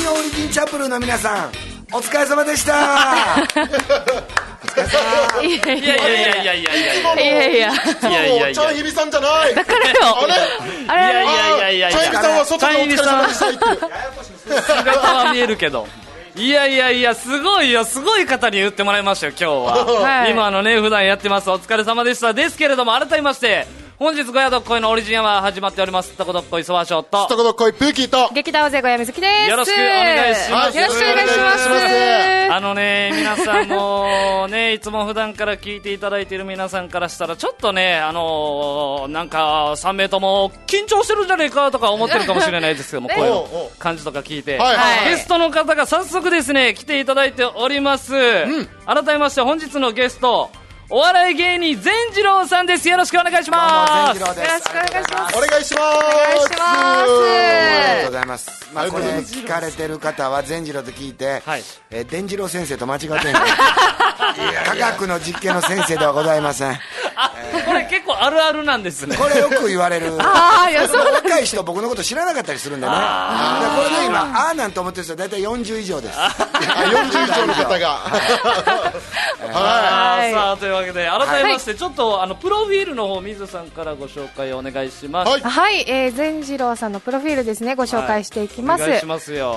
新オリジンチャップルの皆さん、お疲れ様でした。お疲れ様。 いやチャンヒビさんじゃない。 だからよ。 あれチャンヒビさんは外でお疲れ様でした言ってる。 姿は見えるけど。いやすごい方に言ってもらいましたよ今日は、はい、今ね普段やってますお疲れ様でしたですけれども、改めまして本日ごやどっこいのオリジンアワー始まっております。とこどっこいそわしょうととこどっこいプーキーと劇団大勢小山月です。 よろしくお願いします。 よろしくお願いします。 皆さんもねいつも普段から聞いていただいている皆さんからしたらちょっとねなんか3名とも緊張してるんじゃねえかとか思ってるかもしれないですけども声の感じとか聞いて、ゲストの方が早速ですね来ていただいております、改めまして本日のゲストお笑い芸人善次郎さんです。よろしくお願いします。 よろしくお願いします。 お願いします。 ありがとうございます。これ聞かれてる方は善次郎と聞いて、伝次郎先生と間違ってんね科学の実験の先生ではございません。 これ結構あるあるなんですね。 これよく言われる。若い人僕のこと知らなかったりするんでね。これで今なんと思ってる人は大体40以上です。 40以上の方がさあというわけで改めましてちょっとプロフィールの方水さんからご紹介をお願いします。 はい、善次郎さんのプロフィールですね、ご紹介していきます。 お願いしますよ。 はい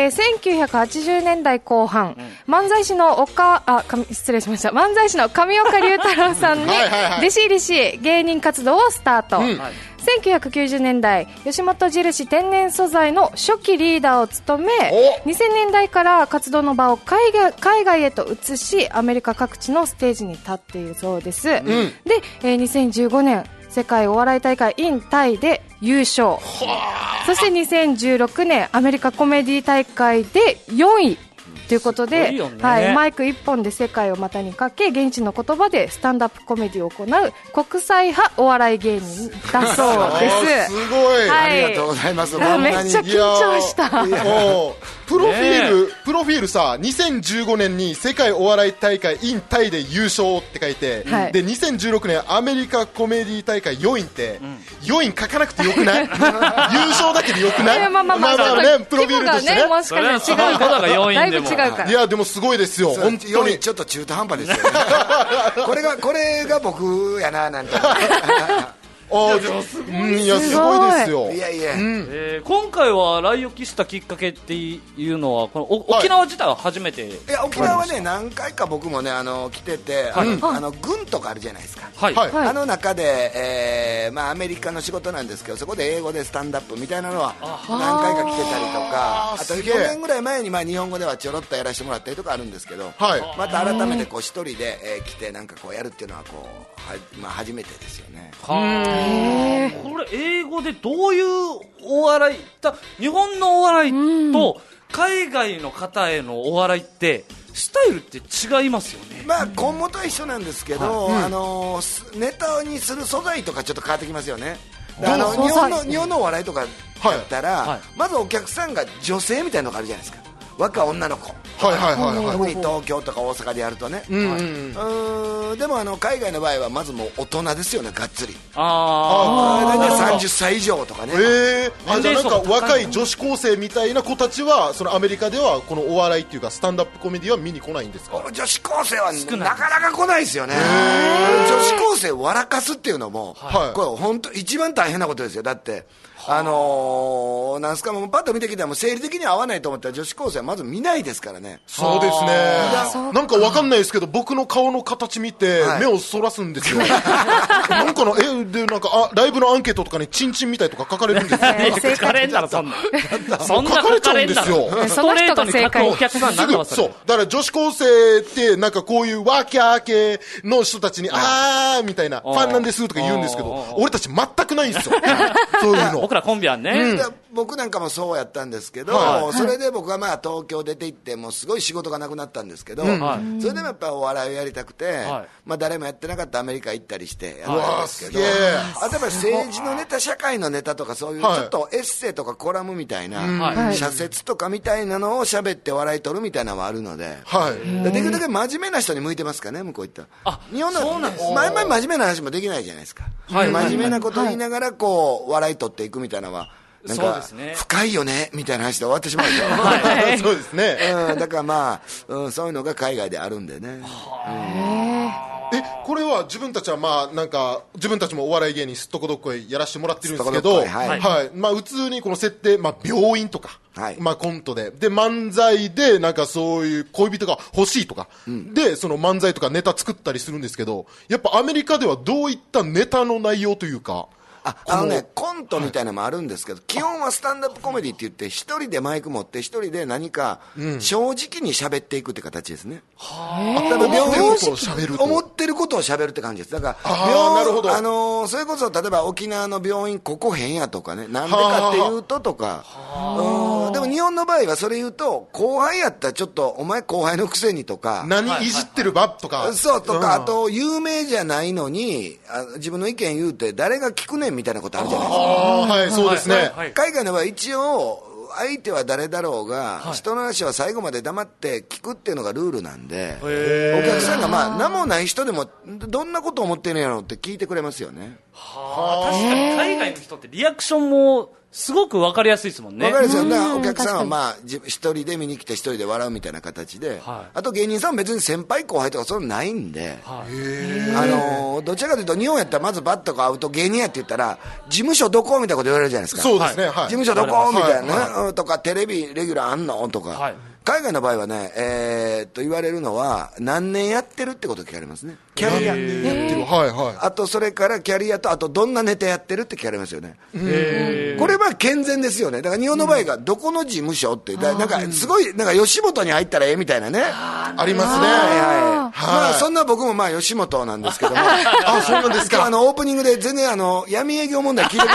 、1980年代後半、漫才師の漫才師の上岡龍太郎さんに弟子入りし芸人活動をスタート。1990年代吉本印天然素材の初期リーダーを務め、2000年代から活動の場を海外へと移しアメリカ各地のステージに立っているそうです。で、2015年世界お笑い大会 in タイで優勝。そして2016年アメリカコメディ大会で4位ということで、マイク1本で世界を股にかけ現地の言葉でスタンダップコメディを行う国際派お笑い芸人だそうです。 すごい、 ありがとうございます。 めっちゃ緊張した。 プロフィールさ、2015年に世界お笑い大会 in タイで優勝って書いて、で2016年アメリカコメディ大会4位って、4位書かなくてよくない？優勝だけでよくない？ まあね、プロフィールとしてね、 もしかしたら違うからだいぶ違うから。 いやでもすごいですよ、本当に。 ちょっと中途半端ですよね。これが僕やななんて。 いやすごいですよ。 今回は来沖したきっかけっていうのはこの沖縄自体は初めて。いや沖縄はね何回か僕もね来てて、軍とかあるじゃないですか。あの中でアメリカの仕事なんですけど、そこで英語でスタンダップみたいなのは何回か来てたりとか、あと4年ぐらい前に日本語ではちょろっとやらせてもらったりとかあるんですけど、また改めて一人で来てなんかやるっていうのは初めてですよね。 これ英語でどういうお笑い日本のお笑いと海外の方へのお笑いってスタイルって違いますよね。 根本は一緒なんですけど、ネタにする素材とかちょっと変わってきますよね。日本のお笑いとかだったら、まずお客さんが女性みたいなのがあるじゃないですか。若い女の子、特に東京とか大阪でやるとね。でも海外の場合はまずもう大人ですよね、がっつり。大体30歳以上とかね。 じゃあなんか若い女子高生みたいな子たちはそのアメリカではこのお笑いっていうかスタンダップコメディは見に来ないんですか？ 女子高生はなかなか来ないですよね。女子高生を笑かすっていうのもこれ本当一番大変なことですよ。だってなんすか、もうパッと見てきたら生理的に合わないと思ったら女子高生はまず見ないですからね。 そうですね。なんかわかんないですけど僕の顔の形見て目をそらすんですよ。なんかでなんかライブのアンケートとかにチンチンみたいとか書かれるんですよ。 書かれんだろそんな。 書かれちゃうんですよ。 ストレートに書くお客さんなんだわそれ。 そうだから女子高生ってなんかこういうワーキャー系の人たちにみたいなファンなんですとか言うんですけど、俺たち全くないんですよ。そういうの。 僕らコンビはね。 僕なんかもそうやったんですけど、それで僕は東京出て行ってもうすごい仕事がなくなったんですけど、それでもやっぱりお笑いをやりたくて、誰もやってなかったアメリカ行ったりしてやったんですけど、あとやっぱり政治のネタ、社会のネタとかそういうちょっとエッセイとかコラムみたいな、社説とかみたいなのを喋って笑い取るみたいなのはあるので、できるだけ真面目な人に向いてますかね、向こう行ったら。日本の前々真面目な話もできないじゃないですか。真面目なことを言いながら笑い取っていくみたいなのはなんか深いよねみたいな話で終わってしまうでしょ。 そうですね。 だからまあ、そういうのが海外であるんでね。 これは自分たちはまあなんか自分たちもお笑い芸人すっとこどっこいやらせてもらってるんですけど、まあ普通にこの設定、まあ病院とか、まあコントで漫才でなんかそういう恋人が欲しいとか、でその漫才とかネタ作ったりするんですけど、やっぱアメリカではどういったネタの内容というか。 コントみたいなのもあるんですけど、基本はスタンダップコメディって言って一人でマイク持って一人で何か正直に喋っていくって形ですね。思ってることを喋るって感じです。だからなるほど。 それこそ例えば沖縄の病院ここ変やとかね、なんでかっていうととか、でも日本の場合はそれ言うと後輩やったらちょっとお前後輩のくせにとか、 何いじってるばとか、 そうとか、あと有名じゃないのに自分の意見言うて誰が聞くねんみたいなことあるじゃないですか。 はい、そうですね。 海外の場合一応相手は誰だろうが、人の話は最後まで黙って聞くっていうのがルールなんで、お客さんがまあ何もない人でもどんなこと思ってるんやろうって聞いてくれますよね。 確かに海外の人ってリアクションもすごく分かりやすいですもんね。 分かりやすいよね。お客さんはまあ一人で見に来て一人で笑うみたいな形で、あと芸人さんは別に先輩後輩とかそういうのないんで、どちらかというと日本やったらまずバッとか会うと芸人やって言ったら事務所どこみたいなこと言われるじゃないですか。 そうですね。 事務所どこみたいなとか、テレビレギュラーあんのとか。海外の場合はね、言われるのは何年やってるってこと聞かれますね。キャリアやってる、あとそれからキャリアと、あとどんなネタやってるって聞かれますよね。これは健全ですよね。だから日本の場合がどこの事務所って、なんかすごいなんか吉本に入ったらええみたいなね、 ありますね。 まあそんな僕もまあ吉本なんですけども、 そうなんですか。 オープニングで全然闇営業問題聞いてくれ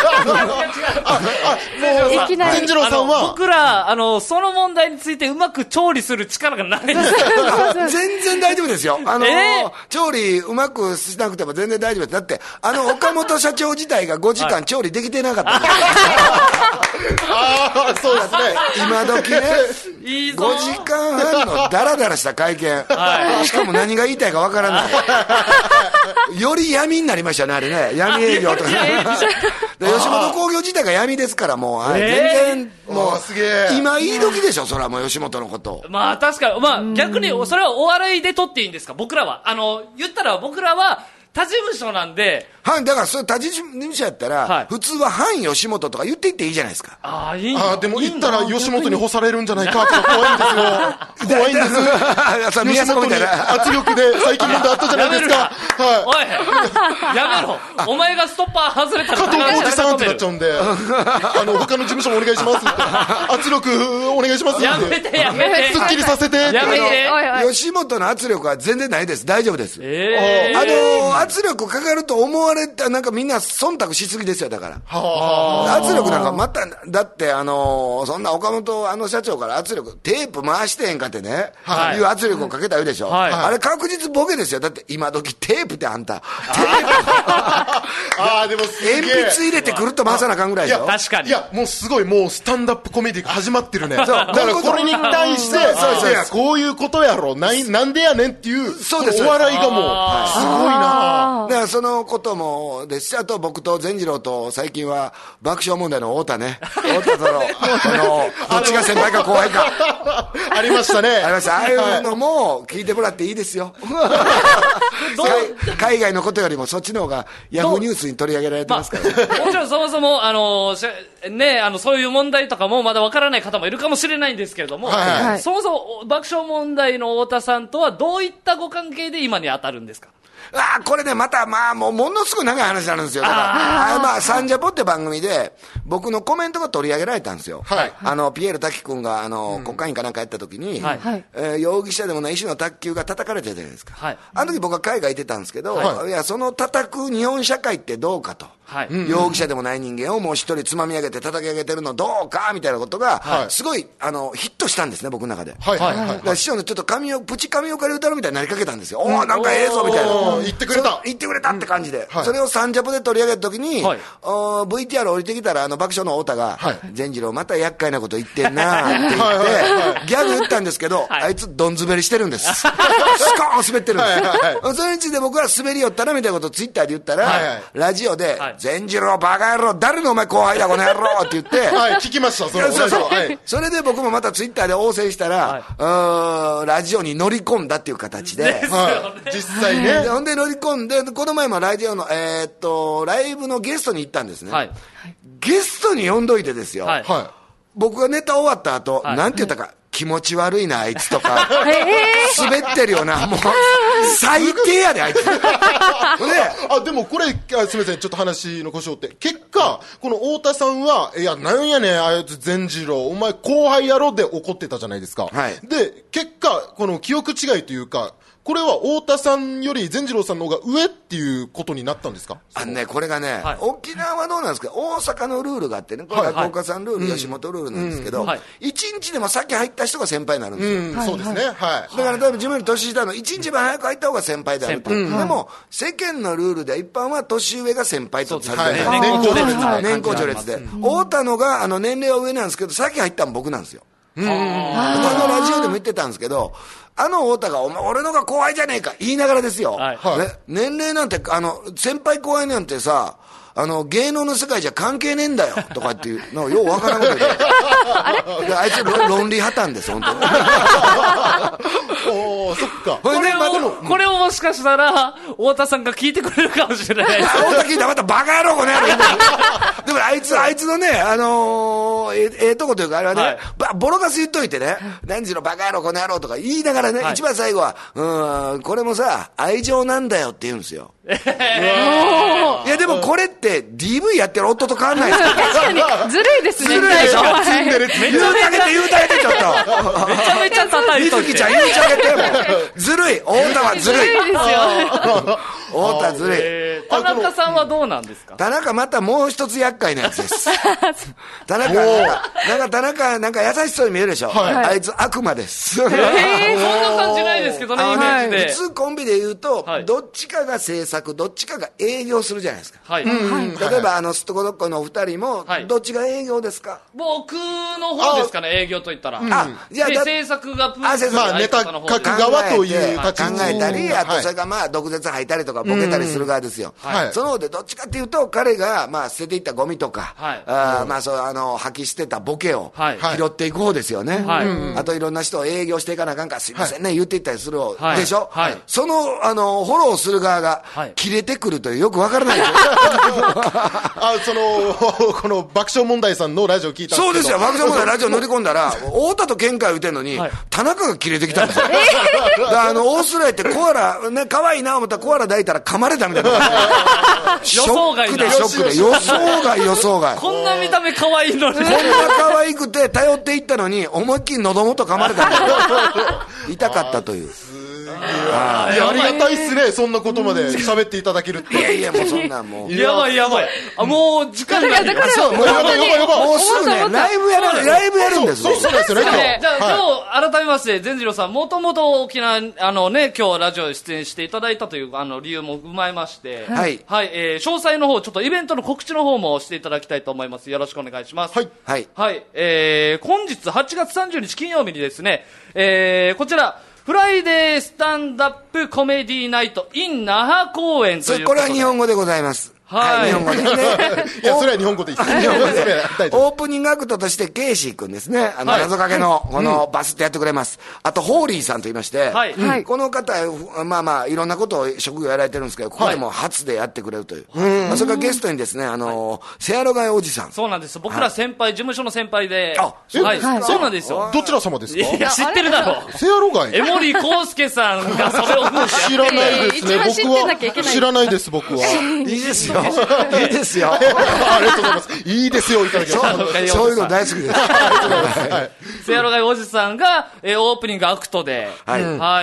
ない。いきなり善次郎さんは僕らその問題についてうまく調理する力がないです。 全然大丈夫ですよ。調理うまくしなくても全然大丈夫です。だって岡本社長自体が5時間調理できてなかったんです。 そうですね。 今時ね、5時間半のダラダラした会見、しかも何が言いたいかわからない。より闇になりましたね、あれね。闇営業とか。吉本興業自体が闇ですから、もう、全然もう今いい時でしょ、それはもう吉本のこと。 まあ確かに、まあ逆にそれはお笑いで取っていいんですか。僕らは言ったら僕らは他事務所なんで、 だからそれ他事務所やったら、普通は反吉本とか言っていっていいじゃないですか。 でも言ったら吉本に干されるんじゃないかって怖いんですよ。怖いんです。吉本に圧力で最近問題あったじゃないですか。 おい、やめろ。お前がストッパー外れたら加藤浩次さんってなっちゃうんで、他の事務所もお願いしますって。圧力お願いしますって。 やめて、やめて。 すっきりさせて。 やめて。 吉本の圧力は全然ないです。大丈夫です。圧力かかると思われた、なんかみんな忖度しすぎですよ。だから圧力なんかまた、だってそんな岡本社長から圧力テープ回してへんかってね、いう圧力をかけた言うでしょ。あれ確実ボケですよ。だって今時テープってあんたでも鉛筆入れてくるっと回さなあかんぐらいでしょ。 確かに。 いやもうすごい、もうスタンダップコメディが始まってるね。だからこれに対してこういうことやろ、なんでやねんっていうお笑いがもうすごいな。 だからそのこともですし、あと僕と善次郎と最近は爆笑問題の太田ね、太田とのどっちが先輩か後輩かありましたね。 ありました。ああいうのも聞いてもらっていいですよ。海外のことよりもそっちの方がヤフーニュースに取り上げられてますから。 もちろんそもそもそういう問題とかもまだわからない方もいるかもしれないんですけれども、そもそも爆笑問題の太田さんとはどういったご関係で今に当たるんですか。 これね、またものすごい長い話になるんですよ。だからサンジャポって番組で僕のコメントが取り上げられたんですよ。ピエール滝君が国会議員かなんかやった時に、容疑者でもない医師の卓球が叩かれてたじゃないですか。あの時僕は海外行ってたんですけど、いやその叩く日本社会ってどうかと、容疑者でもない人間をもう一人つまみ上げて叩き上げてるのどうかみたいなことがすごいヒットしたんですね、僕の中で。だから師匠のちょっとプチ神岡龍太郎みたいになりかけたんですよ。なんかええぞみたいな。 言ってくれたって感じで、それをサンジャポで取り上げたときに、VTR 降りてきたら爆笑の太田が、善次郎また厄介なこと言ってんなって言ってギャグ言ったんですけど、あいつどん滑りしてるんですスコーン滑ってるんです。それについて僕は滑り寄ったらみたいなことをツイッターで言ったら、ラジオで善次郎バカ野郎誰のお前後輩だこの野郎って言って聞きました。 それで僕もまたツイッターで応戦したら、ラジオに乗り込んだっていう形で、 実際ね。 ほんで乗り込んで、この前もラジオの、ライブのゲストに行ったんですね。ゲストに呼んどいてですよ。僕がネタ終わった後、なんて言ったか、気持ち悪いなあいつとか、滑ってるよな、もう最低やであいつでもこれすみません、ちょっと話の故障って結果、この太田さんはいやなんやねんあいつ善次郎お前後輩やろで怒ってたじゃないですか。で結果この記憶違いというか、これは太田さんより善次郎さんの方が上っていうことになったんですか？ これがね、沖縄はどうなんですか、大阪のルールがあってね、これは福岡さんルール、吉本ルールなんですけど、一日でも先入った人が先輩になるんですよ。そうですね。だから例えば自分より年下の一日も早く入った方が先輩であると。でも世間のルールで一般は年上が先輩とされてる。年功序列で。太田のが年齢は上なんですけど、先入ったの僕なんですよ。ラジオでも言ってたんですけど、太田がお前俺のが後輩じゃねえか言いながらですよ、年齢なんて先輩後輩なんてさ芸能の世界じゃ関係ねえんだよとかっていうのようわからんことであいつ論理破綻です本当にそっか。 これをもしかしたら太田さんが聞いてくれるかもしれないです。 太田聞いたらまたバカ野郎この野郎でもあいつのねとこというかあれはね、ボロカス言っといてね、何時のバカ野郎この野郎とか言いながらね、一番最後はこれもさ愛情なんだよって言うんですよ。いやでもこれって DV やってる夫と変わんないですか？ 確かにずるいですね。 ずるいでしょ。言うてあげてちょっとめちゃめちゃ叩いといて、 みずきちゃん言うてあげてもずるい、太田はずるい太田ずるい。 田中さんはどうなんですか？ 田中またもう一つ厄介なやつです田中なんか優しそうに見えるでしょ、あいつ悪魔です。 そんな感じないですけどね、イメージで。 普通コンビで言うと、どっちかが制作どっちかが営業するじゃないですか。例えばすっとこどっこのお二人もどっちが営業ですか？ 僕の方ですかね、営業と言ったら。 じゃあ制作がネタ書く側という立ち位置考えたり、あとそれから毒舌吐いたりとかボケたりする側ですよ。その方でどっちかっていうと彼が捨てていったゴミとか吐き捨てたボケを拾っていく方ですよね。あといろんな人を営業していかなあかんからすいませんね言っていったりする方でしょ。そのフォローする側が切れてくるというよくわからないこの爆笑問題さんのラジオ聞いたんですけど、 そうですよ、爆笑問題ラジオ乗り込んだら太田と喧嘩言うてんのに田中が切れてきたんですよ。オーストラリアってコアラね可愛いな思ったらコアラ抱いたら噛まれたみたいなショックで予想外こんな見た目可愛いのに、 こんな可愛くて頼っていったのに思いっきり喉元噛まれた痛かったという。 ありがたいっすね、そんなことまで喋っていただけるって。 いやもうそんなんもうやばいもう時間がもうすぐねライブやるんですよ。 そうですよね。 じゃあ今日改めまして善次郎さん、もともと沖縄今日ラジオ出演していただいたという理由も踏まえまして、詳細の方ちょっとイベントの告知の方もしていただきたいと思います。よろしくお願いします。本日8月30日金曜日にですね、こちらフライデースタンダップコメディナイト in 那覇公演ということで、 これは日本語でございます。日本語でね。 いやそれは日本語でいいです。 オープニングアクトとしてケイシー君ですね、謎かけのこのバスってやってくれます。あとホーリーさんと言いまして、この方いろんなことを職業やられてるんですけど、ここでも初でやってくれるという。それからゲストにですねセアロガイおじさん。 そうなんです。僕ら先輩、事務所の先輩で、そうなんですよ。 どちら様ですか？ いや知ってるだろ。 セアロガイ。 江森康介さんがそれを知らないですね。僕は知らないです。僕は。 いいですよ。 よ。いいですよ。 ありがとうございます。いいですよ、いただきました。 そういうの大好きです。 せやろがいおじさんが、オープニングアクトで、はい。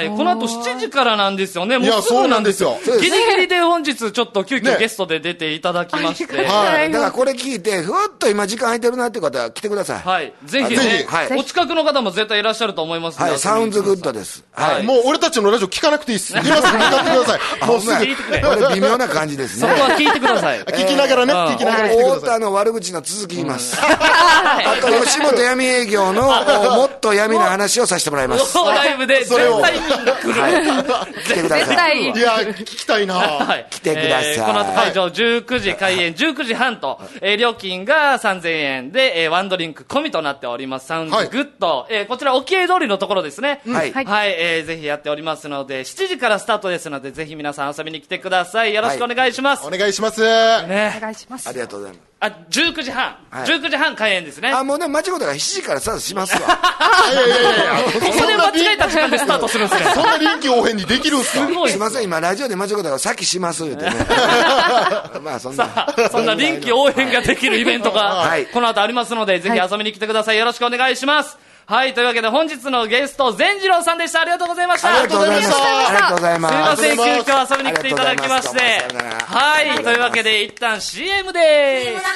この後7時からなんですよね。もうすぐなんですよ。ギリギリで本日ちょっと急遽ゲストで出ていただきまして。 はい。だからこれ聞いて、ふわっと今時間空いてるなって方は来てください。 はい。ぜひね、お近くの方も絶対いらっしゃると思いますので。 はい、サウンズグッドです。 はい。もう俺たちのラジオ聞かなくていいです。今すぐ向かってください。もうすぐ。 これ微妙な感じですね。 そこは聞いてください。 聞きながらね、聞きながら来てください。 太田の悪口の続き言います。あと、吉本闇営業のもっと闇な話をさせてもらいます。 ライブで絶対に来る。 来てください。 いや、聞きたいな。 来てください。 この後会場19時開演、19時半と、料金が3000円で、ワンドリンク込みとなっております。サウンズグッド。こちら、沖合通りのところですね。はい。ぜひやっておりますので、7時からスタートですので、ぜひ皆さん遊びに来てください。よろしくお願いします。 お願いします。 お願いします。 ありがとうございます。 19時半。19時半開演ですね。 もうね、間違うたから7時からスタートしますわ。 いや。それ間違えた時間でスタートするんですね。 そんな臨機応変にできるんですか？ すいません、今ラジオで間違うたからさっきします言うてね。まあそんな臨機応変ができるイベントが、この後ありますので、ぜひ遊びに来てください。よろしくお願いします。はい、というわけで本日のゲスト、善次郎さんでした。ありがとうございました。 ありがとうございました。ありがとうございます。 すいません、急遽遊びに来ていただきまして。はい、というわけで一旦 CM でーす。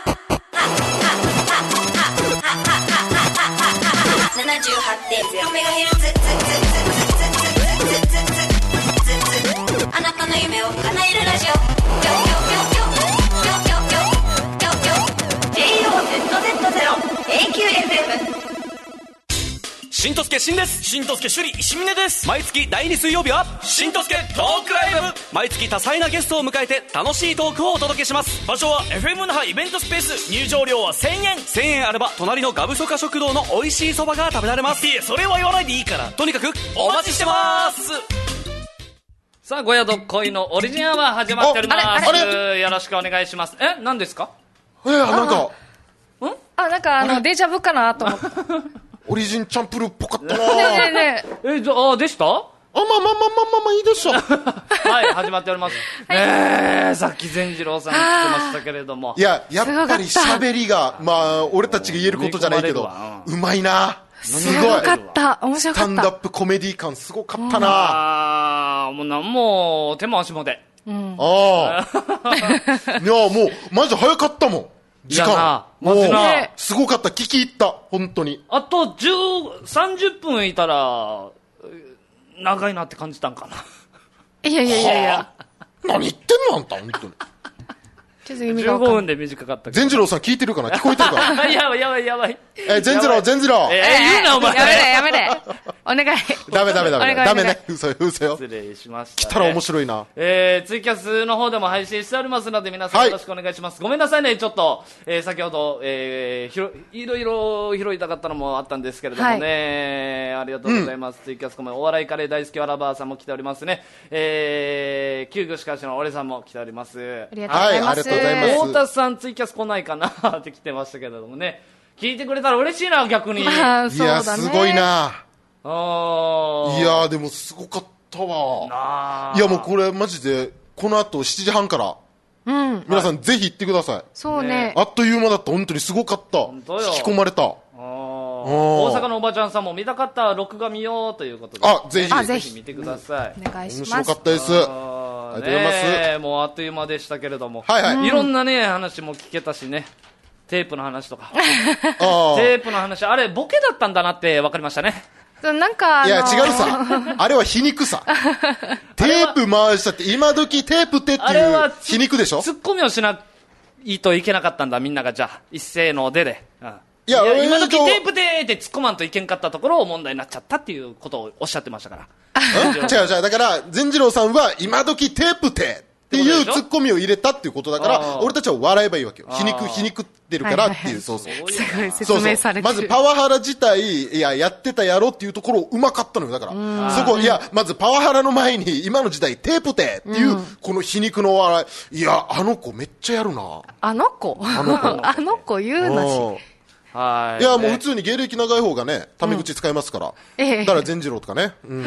あなたの夢を叶えるラジオ。JOZZ0AQFM。 しんとすけしんです。しんとすけ首里石峰です。毎月第2水曜日はしんとすけトークライブ。毎月多彩なゲストを迎えて楽しいトークをお届けします。場所は FM 那覇イベントスペース。入場料は1000円。1000円あれば隣のガブソカ食堂の美味しいそばが食べられます。いえ、それは言わないでいいから。とにかくお待ちしてます。 さあ、ご宿恋のオリジンアワー始まっております。よろしくお願いします。何ですか？ なんかなんかデジャブかなと思って。 オリジンチャンプルーっぽかったな。 でした？ まあいいでしょ。 はい、始まっております。さっき善次郎さん来てましたけれども。 いや、やっぱり喋りが、まあ、俺たちが言えることじゃないけど、うまいな。 すごかった。面白かった。 スタンダップコメディ感すごかったな。 もう手も足もで。 いや、もう、マジ早かったもん。時間。もう、すごかった。聞き入った。本当に。 あと30分いたら、長いなって感じたんかな。 いや。 何言ってんのあんた、本当に。 15分で短かったけど。 善次郎さん聞いてるかな？聞こえてるかな？ やばい。 善次郎。言うな、お前。 やめれ。お願い。 ダメね。嘘よ。 失礼しました。 来たら面白いな。 ツイキャスの方でも配信しておりますので、皆さんよろしくお願いします。ごめんなさいね、ちょっと、先ほど、いろいろ拾いたかったのもあったんですけれどもね。ありがとうございます。ツイキャスコメお笑いカレー大好きわらばーさんも来ておりますね。救急しかしの俺さんも来ております。 ありがとうございます。 太田さんツイキャス来ないかなって来てましたけれどもね。聞いてくれたら嬉しいな、逆に。いや、すごいな。いや、でもすごかったわ。いや、もうこれマジで、この後7時半から、皆さんぜひ行ってください。 そうね。 あっという間だった。本当にすごかった。引き込まれた。 大阪のおばちゃんさんも見たかったら録画見ようということで。ぜひ見てください。 お願いします。 面白かったです。ありがとうございます。 もうあっという間でしたけれども。 いろんなね、話も聞けたしね。テープの話とか。テープの話、あれ、ボケだったんだなって分かりましたね。 なんかいや、違うさ。あれは皮肉さ。テープ回したって、今時テープってっていう皮肉でしょ？ ツッコミをしないといけなかったんだ、みんなが。じゃあ、一斉の出で。 いや、 今時テープでって突っ込まんといけんかったところを問題になっちゃったっていうことをおっしゃってましたから。 違う。だから、善次郎さんは今時テープでっていうツッコミを入れたっていうことだから、俺たちは笑えばいいわけよ。皮肉ってるからっていう、そうそう。 すごい説明されてる。 まずパワハラ自体、やってたやろっていうところうまかったのよ。だから、そこ、まずパワハラの前に、今の時代テープでっていう、この皮肉の笑い。いや、あの子めっちゃやるな。 あの子言うなし。 いや、もう普通に芸歴長い方がね、タメ口使いますから。だから善次郎とかね。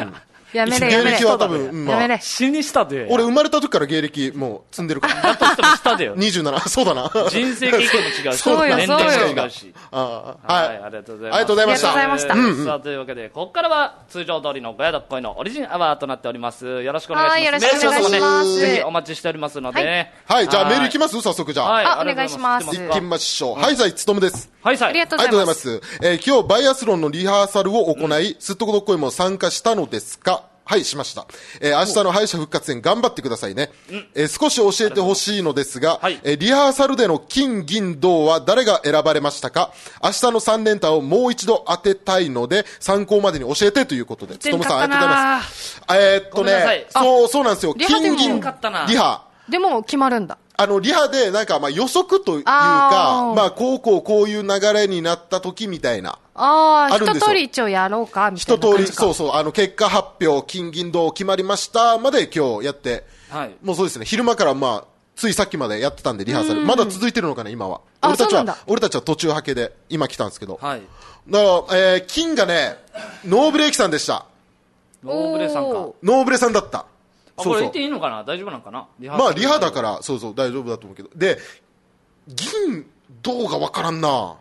やめれ芸歴は多分、 やめれ。 死にしたで。 俺生まれた時から芸歴もう積んでるから。 だとしても下でよ。 27、そうだな。 人生経験も違うし、 そうよ年齢も違うし。 はい、 ありがとうございます。 ありがとうございました。 ありがとうございました。 さあ、というわけで、ここからは通常通りのごやどっこいのオリジンアワーとなっております。よろしくお願いします。 はい、よろしくお願いします。 ぜひお待ちしておりますのでね。 はい、じゃあメールいきます早速じゃあ。 はい、 あ、お願いします。 行きましょう。はい、さい、つとむです。 はい、さい。 ありがとうございます。 今日バイアスロンのリハーサルを行い、すっとこどっこいも参加したのですか？はい、しました。明日の敗者復活戦頑張ってくださいね。少し教えてほしいのですが、リハーサルでの金、銀、銅は誰が選ばれましたか？明日の3連単をもう一度当てたいので、参考までに教えてということで。つとむさん、ありがとうございます。そうなんですよ。金、銀、リハ。 でも決まるんだ。 リハで、なんか、まあ、予測というか、まあ、こういう流れになった時みたいな。 一通り一応やろうか、みたいな感じか。 一通り、そう、結果発表、金銀銅決まりましたまで今日やって、はい、もうそうですね、昼間からまあ、ついさっきまでやってたんで、リハーサル。まだ続いてるのかな、今は。俺たちは途中はけで、今来たんですけど。はい。だから、金がね、ノーブレーキさんでした。 ノーブレさんか。 ノーブレさんだった。 これ言っていいのかな、大丈夫なのかな。 まあリハだからそう大丈夫だと思うけど、で銀銅が分からんな。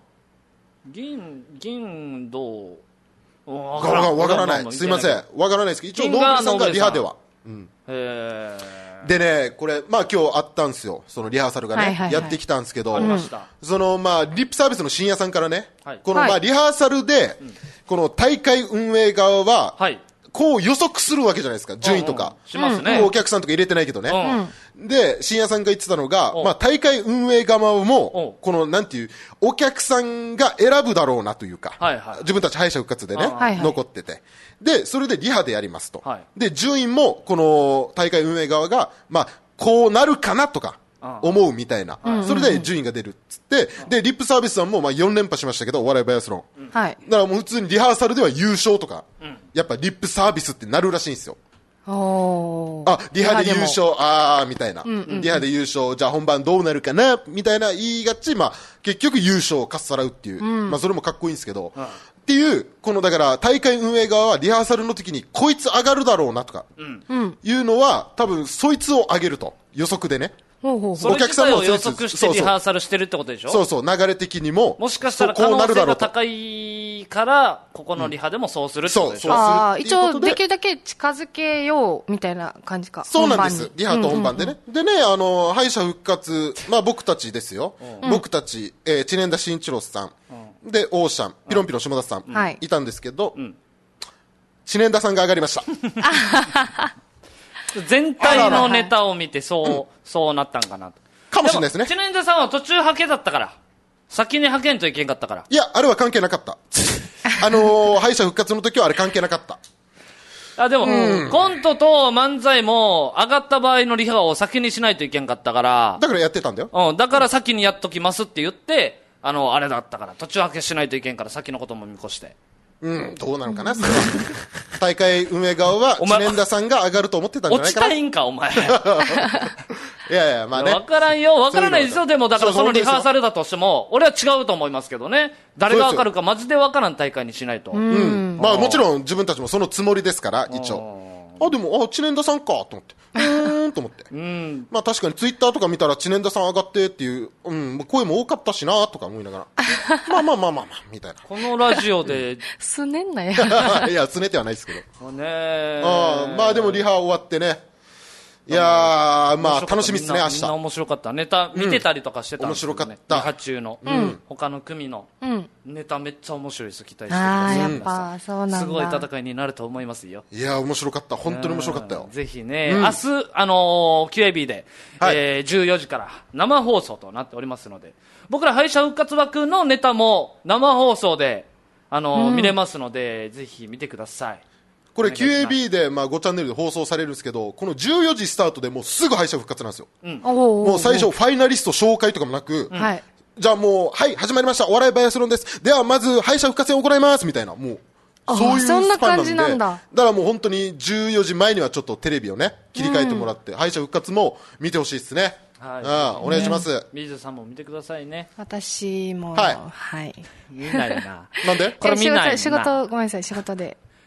銀銅わからない。すいません、分からないですけど、一応ノーブレさんがリハでは、でね、これまあ今日あったんですよ、そのリハーサルがね、やってきたんですけど、そのまあリップサービスの深夜さんからね、このまあリハーサルでこの大会運営側はこう予測するわけじゃないですか、順位とか。 しますね。 お客さんとか入れてないけどね。で、深夜さんが言ってたのが、まあ大会運営側も、このなんていう、お客さんが選ぶだろうなというか、自分たち敗者復活でね、残ってて。で、それでリハでやりますと。で、順位も、この大会運営側が、まあ、こうなるかなとか、思うみたいな。それで順位が出るっつって、で、リップサービスさんもまあ4連覇しましたけど、お笑いバイアスロン。だからもう普通にリハーサルでは優勝とか、やっぱリップサービスってなるらしいんですよ。リハで優勝、みたいな。リハで優勝、じゃあ本番どうなるかなみたいな言いがち、まあ、結局優勝をかっさらうっていう。まあ、それもかっこいいんですけど、っていう、このだから大会運営側はリハーサルの時にこいつ上がるだろうなとか、いうのは多分そいつを上げると、予測でね。 お客さんも予測してリハーサルしてるってことでしょ。 そう、流れ的にも。 もしかしたら可能性が高いから、ここのリハでもそうするってことでしょ。 一応できるだけ近づけようみたいな感じか。 そうなんです。リハと本番でね。でね、敗者復活、まあ僕たちですよ。僕たち、知念田慎一郎さん、で、オーシャン、ピロンピロン下田さん、いたんですけど、知念田さんが上がりました。 全体のネタを見てそうなったんかなと。 かもしれないですね。 知念田さんは途中はけだったから。先にはけんといけんかったから。 いや、あれは関係なかった。敗者復活の時はあれ関係なかった。 でも、コントと漫才も上がった場合のリハを先にしないといけんかったから。 だからやってたんだよ。 だから先にやっときますって言って、あれだったから、途中はけしないといけんから先のことも見越して。 どうなのかな、それは。大会運営側は、知念田さんが上がると思ってたんじゃないかな。 落ちたいんか、お前。 いや、まあね。 わからないですよ。でも、だからそのリハーサルだとしても、俺は違うと思いますけどね。誰がわかるかマジでわからん大会にしないと。 まあもちろん自分たちもそのつもりですから、一応。でも、知念田さんか、と思って。と思って。まあ確かにツイッターとか見たら知念田さん上がってっていう、声も多かったしな、とか思いながら。まあ、みたいな。 このラジオで。 すねんなや。 いや、すねてはないですけど。 ねまあでもリハ終わってね。いやー、まあ楽しみっすね、明日。 みんな面白かった。ネタ見てたりとかしてたんですよね。 面白かった。 リハ中の。他の組の。ネタめっちゃ面白いです。期待してください。 やっぱそうなんだ。 すごい戦いになると思いますよ。 いや、面白かった。本当に面白かったよ。 ぜひね、明日、QAB で、14時から生放送となっておりますので、僕ら敗者復活枠のネタも生放送で、見れますので、ぜひ見てください。 これ QAB で、まあ、5チャンネルで放送されるんですけど、この14時スタートでもうすぐ敗者復活なんですよ。もう最初ファイナリスト紹介とかもなく、じゃあもう、はい、始まりました。お笑いバイアスロンです。ではまず敗者復活戦を行います。みたいな、もう。そういうスパンなんで。そんな感じなんだ。だからもう本当に14時前にはちょっとテレビをね、切り替えてもらって、敗者復活も見てほしいですね。お願いします。 水さんも見てくださいね。 私も、 はい。 見ないな。 なんで？ これ見ないな。 仕事、ごめんなさい、仕事で。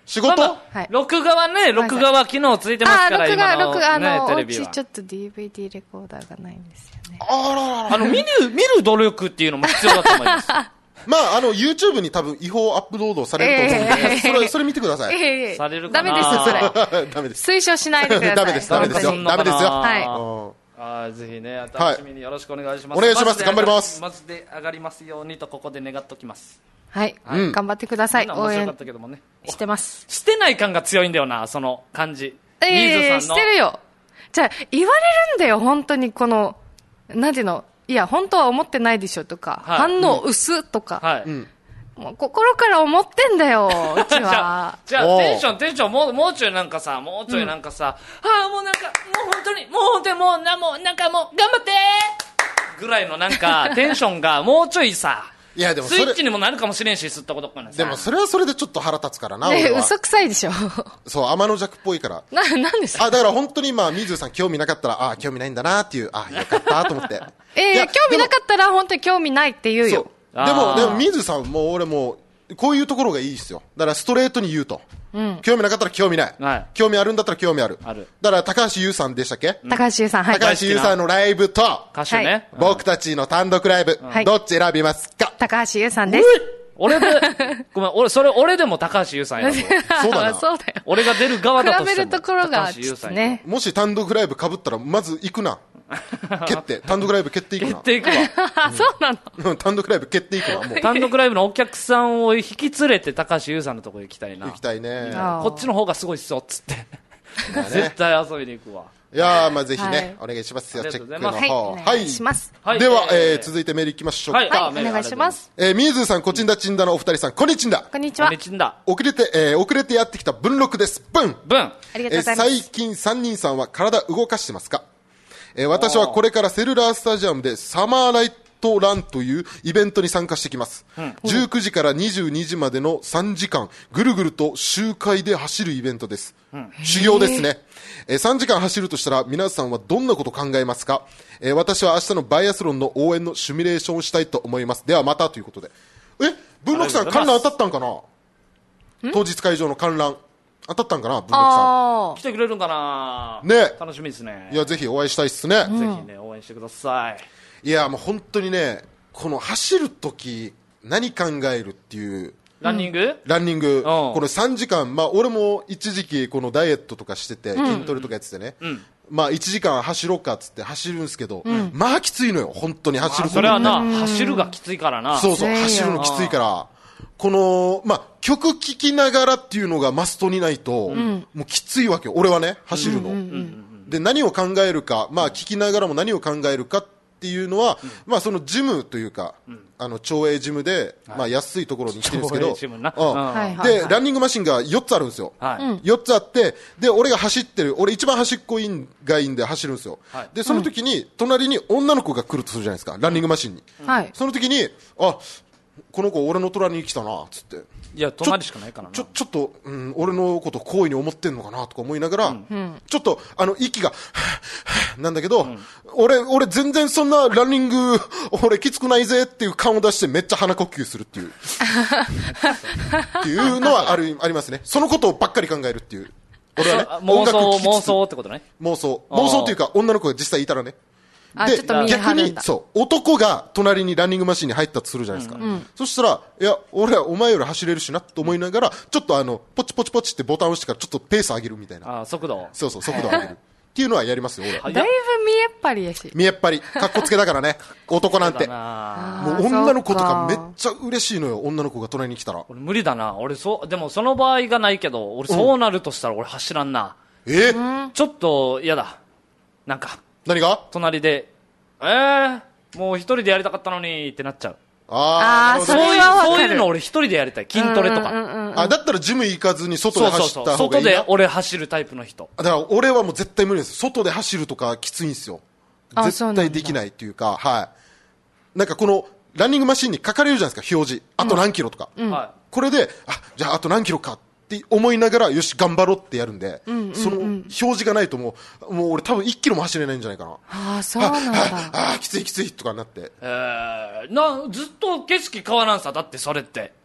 仕事、 はい録画はね、録画は機能ついてますから、今のね、テおレビは。 家ちょっと DVD レコーダーがないんですよね。 見る努力っていうのも必要だと思います。 まあ、YouTube に多分違法アップロードされると思うんで、それ見てください。 されるかな。 ダメです、それ。 ダメです。 推奨しないでください。 ダメです、ダメですよ。ダメですよ。 はい。 ぜひね、楽しみによろしくお願いします。 お願いします。頑張ります。 マジで上がりますようにと、ここで願っときます。 はい。頑張ってください。応援してます。 してない感が強いんだよな、その感じ。 してるよ。じゃあ、言われるんだよ、本当になんていうの、いや、本当は思ってないでしょとか、反応薄とか。もう心から思ってんだよ、うちは。 じゃあ、テンション、もうちょいなんかさ、もう本当に、もうなんかもう、頑張ってぐらいのなんか、テンションがもうちょいさ、 いやでもスイッチにもなるかもしれんし、吸ったことからさ。 でもそれはそれでちょっと腹立つからな、 俺は。嘘くさいでしょ。 そう、天の弱っぽいから。 なんですか？ だから本当にみずさん興味なかったら、興味ないんだなっていう、よかったと思って。 興味なかったら本当に興味ないって言うよ。 でも、みずさんも俺も、こういうところがいいですよ。だからストレートに言うと。興味なかったら興味ない。興味あるんだったら興味ある。だから高橋優さんでしたっけ？ 高橋優さん、はい。 高橋優さんのライブと、 歌手ね。 僕たちの単独ライブ、どっち選びますか？ 高橋優さんです。 俺でも高橋優さんやぞ。 そうだな。 そうだよ。 俺が出る側だとしても。 比べるところがね。 もし単独ライブ被ったら、まず行くな。単独ライブ決定行くな。 決定行くわ。 そうなの？ 単独ライブ決定行くわ、もう。 単独ライブのお客さんを引き連れて高橋優さんのところ行きたいな。 行きたいね。 こっちの方がすごいっすよ、っつって。絶対遊びに行くわ。 いやー、ぜひね、お願いしますよ、チェックの方。 お願いします。 では、続いてメール行きましょうか。 はい、お願いします。 みゆずさん、こちんだちんだのお二人さん、こんにちんだ。 こんにちは。 遅れてやってきた文録です。文。 ありがとうございます。 最近3人さんは体動かしてますか？私はこれからセルラースタジアムでサマーライトランというイベントに参加してきます。19時から22時までの3時間、ぐるぐると周回で走るイベントです。修行ですね。3時間走るとしたら皆さんはどんなこと考えますか？私は明日のバイアスロンの応援のシミュレーションをしたいと思います。ではまたということで。文録さん観覧当たったんかな？当日会場の観覧。当たったんかな、文録さん。 来てくれるんかなね。 楽しみですね。 いや、ぜひお会いしたいっすね。 ぜひね、応援してください。 いや、もう本当にね、この走るとき、何考えるっていう。 ランニング、 この3時間、俺も一時期このダイエットとかしてて、筋トレとかやっててね。1時間走ろうかっつって走るんですけど、きついのよ、本当に走ること。 それはな、走るがきついからな。 そうそう、走るのきついから。この、曲聴きながらっていうのがマストにないと、もうきついわけよ。俺はね、走るの。で、何を考えるか、聴きながらも何を考えるかっていうのは、そのジムというか、町営ジムで、安いところに行ってるんですけど、で、ランニングマシンが4つあるんですよ。4つあって、で、俺が走ってる、俺一番端っこがいいんで走るんですよ。で、その時に、隣に女の子が来るとするじゃないですか、ランニングマシンに。その時に、この子俺の隣に来たな、つって。 いや、隣しかないからな。 ちょっと、俺のこと好意に思ってんのかな、とか思いながら、ちょっと、息が、なんだけど、俺全然そんなランニング、俺きつくないぜっていう感を出してめっちゃ鼻呼吸するっていう。っていうのはありますね。そのことばっかり考えるっていう。俺はね、 妄想ってことね。 妄想っていうか、女の子が実際いたらね。で、逆に、男が隣にランニングマシンに入ったとするじゃないですか。そしたら、いや、俺はお前より走れるしなと思いながら、ちょっとポチポチポチってボタンを押してからちょっとペース上げるみたいな。 速度。 そう、速度上げる。っていうのはやりますよ、俺。 だいぶ見えっ張りやし。 見えっ張り。かっこつけだからね。男なんて。もう女の子とかめっちゃ嬉しいのよ、女の子が隣に来たら。 俺無理だな。でもその場合がないけど、俺そうなるとしたら俺走らんな。ちょっと嫌だ。なんか。 何が？ 隣で、もう一人でやりたかったのにってなっちゃう。 それはわかる。 そういうの俺一人でやりたい。筋トレとか。 だったらジム行かずに外で走った方がいいな。 外で俺走るタイプの人。 だから俺はもう絶対無理です。外で走るとかきついんですよ。絶対できないっていうか、はい。なんかこのランニングマシンに書かれるじゃないですか、表示。あと何キロとか。これで、じゃああと何キロかって思いながら、よし、頑張ろうってやるんで、その表示がないともう俺多分1キロも走れないんじゃないかな。 そうなんだ。 きついとかになって。 ずっと景色変わらんさ、だってそれって。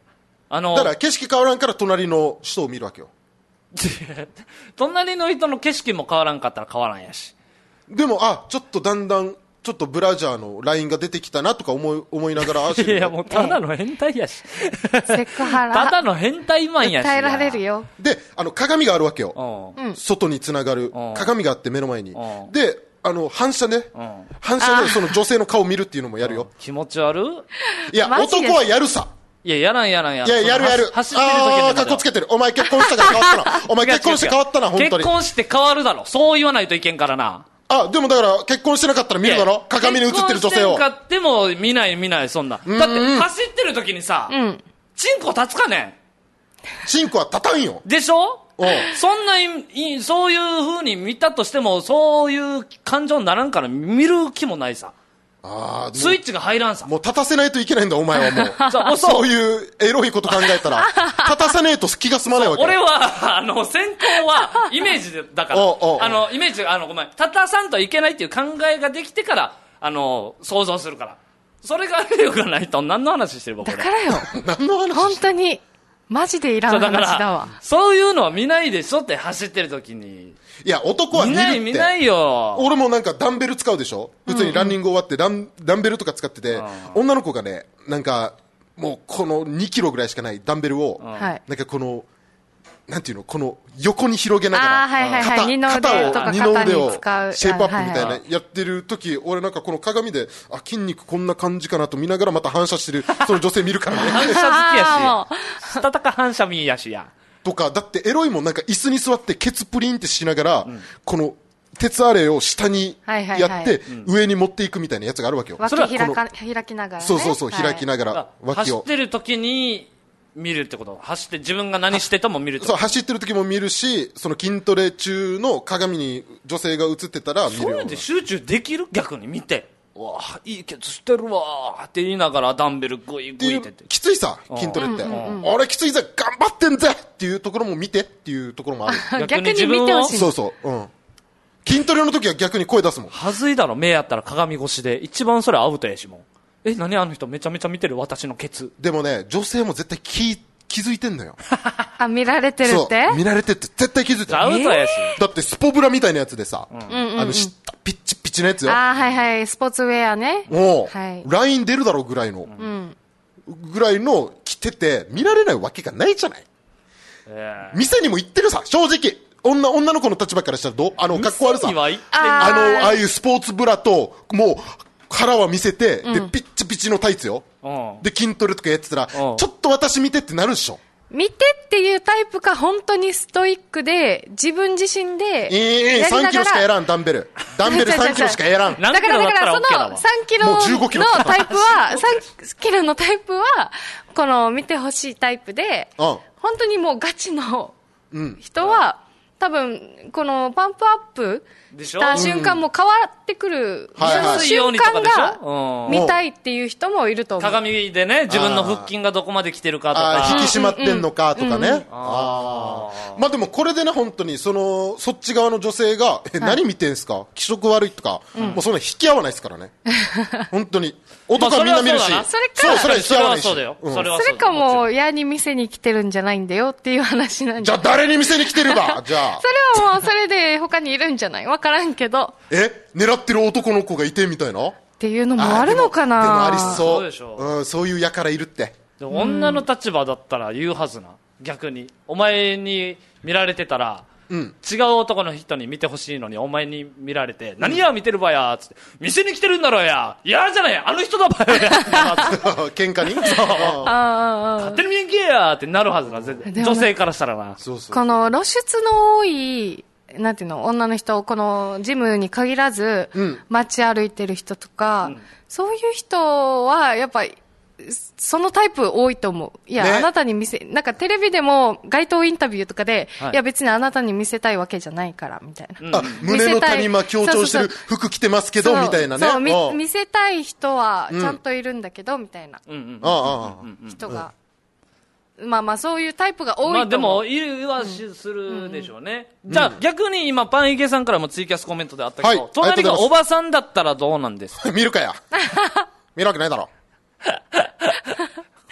だから景色変わらんから隣の人を見るわけよ。 隣の人の景色も変わらんかったら変わらんやし。 でもちょっとだんだんちょっとブラジャーのラインが出てきたなとか思いながらいやもうただの変態やし。 セクハラ。 ただの変態マンやし。 耐えられるよ。 で、鏡があるわけよ。外につながる鏡があって目の前に。で、反射ね。反射でその女性の顔を見るっていうのもやるよ。 気持ち悪い。 いや、男はやるさ。 いや、やらん。いや、 やる。 走ってる時に。 かっこつけてる。お前結婚したから変わったな。お前結婚して変わったな、本当に。 結婚して変わるだろ。そう言わないといけんからな。 でもだから結婚してなかったら見るだろ。鏡に映ってる女性を。 結婚してなかっても見ない、そんな。だって走ってる時にさ、チンコ立つかねん。 チンコは立たんよ。 でしょ？そんなそういう風に見たとしても、そういう感情にならんから見る気もないさ。スイッチが入らんさ。 もう立たせないといけないんだ、お前はもう。そういうエロいこと考えたら、立たせねえと気が済まないわけ。 俺は、先行はイメージだから。イメージ、ごめん、立たさんといけないっていう考えができてから、想像するから。それがよくないと何の話してる僕。 だからよ。 何の話本当に。マジでいらん話だわ。 そういうのは見ないでしょって走ってる時に。 いや、男は見るって。 見ないよ。 俺もなんかダンベル使うでしょ。普通にランニング終わってダンベルとか使ってて、女の子がね、なんか、もうこの2キロぐらいしかないダンベルを、なんかこの、なんていうの、この横に広げながら、二の腕をシェイプアップみたいなやってる時、俺なんかこの鏡で、筋肉こんな感じかなと見ながらまた反射してる、その女性見るからね。 反射好きやし。したたか反射見やしや。 とか、だってエロいもんなんか椅子に座ってケツプリンってしながら、この鉄アレイを下にやって、上に持っていくみたいなやつがあるわけよ。 脇開きながらね。 そう、開きながら脇を。走ってる時に、見るってこと？走って自分が何してても見るってこと？ そう、走ってる時も見るし、その筋トレ中の鏡に女性が映ってたら見るよ。 そうやって集中できる？逆に見て。わあ、いいケツしてるわって言いながらダンベルグイグイって。 きついさ、筋トレって。俺きついぜ、頑張ってんぜっていうところも見てっていうところもある。 逆に見てほしい。 そう。筋トレの時は逆に声出すもん。 はずいだろ、目やったら鏡越しで。一番それアウトやしもん。何あの人めちゃめちゃ見てる私のケツ。 でもね、女性も絶対気づいてんのよ。 見られてるって？ 見られてって絶対気づいてる。 アウトやし。 だってスポブラみたいなやつでさ、ピッチピチのやつよ。 スポーツウェアね。 ライン出るだろうぐらいの。着てて、見られないわけがないじゃない。店にも行ってるさ、正直。女の子の立場からしたらどう？かっこ悪さ。ああいうスポーツブラと、もう、腹は見せて、で、ピッチピチのタイツよ。で、筋トレとかやってたら、ちょっと私見てってなるでしょ。 見てっていうタイプか、本当にストイックで、自分自身で。 3キロしかやらん、ダンベル3キロしかやらん。 だから、その3キロのタイプは、3キロのタイプは、この見てほしいタイプで、本当にもうガチの人は、多分、このパンプアップした瞬間も変わってくる瞬間が見たいっていう人もいると思う。 鏡でね、自分の腹筋がどこまで来てるかとか。 引き締まってんのかとかね。まあでもこれでね、本当に、そっち側の女性が、何見てんすか？気色悪いとか、もうそんな引き合わないですからね。本当に。男はみんな見るし。それは引き合わないし。 それかも、矢に店に来てるんじゃないんだよっていう話なんじゃあ誰に店に来てるかじゃあ。 それはもう、それで他にいるんじゃない？わからんけど。 狙ってる男の子がいてみたいなっていうのもあるのかな。 でもありそう。 そうでしょ。 そういう輩いるって。 女の立場だったら言うはずな。逆に。お前に見られてたら、違う男の人に見てほしいのに、お前に見られて、何や見てるばやつって、店に来てるんだろうや、いやじゃないあの人だばや喧嘩に勝手に見えんけやってなるはずな、女性からしたらな。 この露出の多い、なんていうの、女の人、このジムに限らず、街歩いてる人とか、そういう人は、やっぱり、そのタイプ多いと思う。いや、あなたになんかテレビでも街頭インタビューとかで、いや別にあなたに見せたいわけじゃないから、みたいな。 胸の谷間強調してる服着てますけど、みたいなね。 そう、見せたい人はちゃんといるんだけど、みたいな。人が。まあそういうタイプが多いと思う。 でも、いるはするでしょうね。じゃあ逆に今、パンイケさんからもツイキャスコメントであったけど、隣がおばさんだったらどうなんですか？ 見るかや。見るわけないだろ。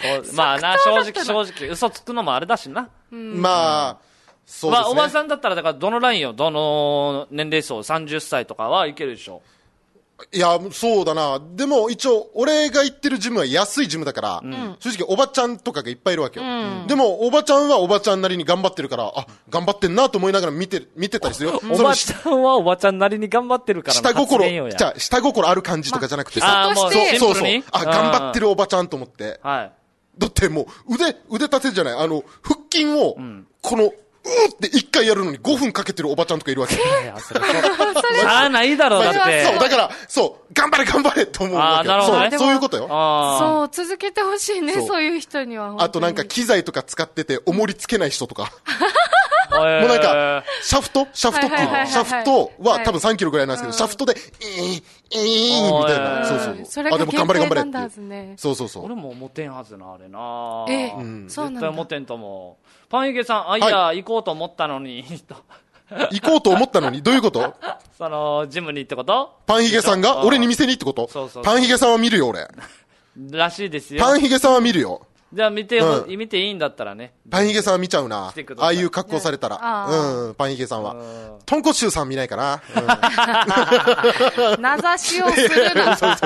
まあな、正直、嘘つくのもあれだしな。 まあ、そうですね。 おばさんだったら、だからどのラインよ、どの年齢層、30歳とかはいけるでしょ。 いや、そうだな。でも一応、俺が行ってるジムは安いジムだから、正直おばちゃんとかがいっぱいいるわけよ。でも、おばちゃんはおばちゃんなりに頑張ってるから、あ、頑張ってんなと思いながら見てたりするよ。 おばちゃんはおばちゃんなりに頑張ってるから下心ある感じとかじゃなくてさ。 もうそう。あ、頑張ってるおばちゃんと思って。 はい。 だってもう、腕立てじゃない。腹筋を、この、って一回やるのに5分かけてるおばちゃんとかいるわけ。しゃあないだろう、だって。 そう、だから、頑張れと思うわけ。 なるほどね。 そういうことよ。 そう、続けてほしいね、そういう人には。 あとなんか機材とか使ってて、重りつけない人とか。もうなんか、シャフトっていうの。シャフトは多分3キロぐらいなんですけど、シャフトで、みたいな。そう。 あ、 でも頑張れって。そう。 俺もモテんはずな、あれな。絶対モテんと思う。パンヒゲさん、いや、行こうと思ったのに。 行こうと思ったのにどういうこと？ ジムにってこと？ パンヒゲさんが俺に店にってこと？そう。パンヒゲさんは見るよ、俺。 らしいですよ。 パンヒゲさんは見るよ。 じゃあ見ていいんだったらね。 パンヒゲさんは見ちゃうな。ああいう格好されたら。パンヒゲさんは。豚骨臭さん見ないかな。 名指しをするな。 嘘。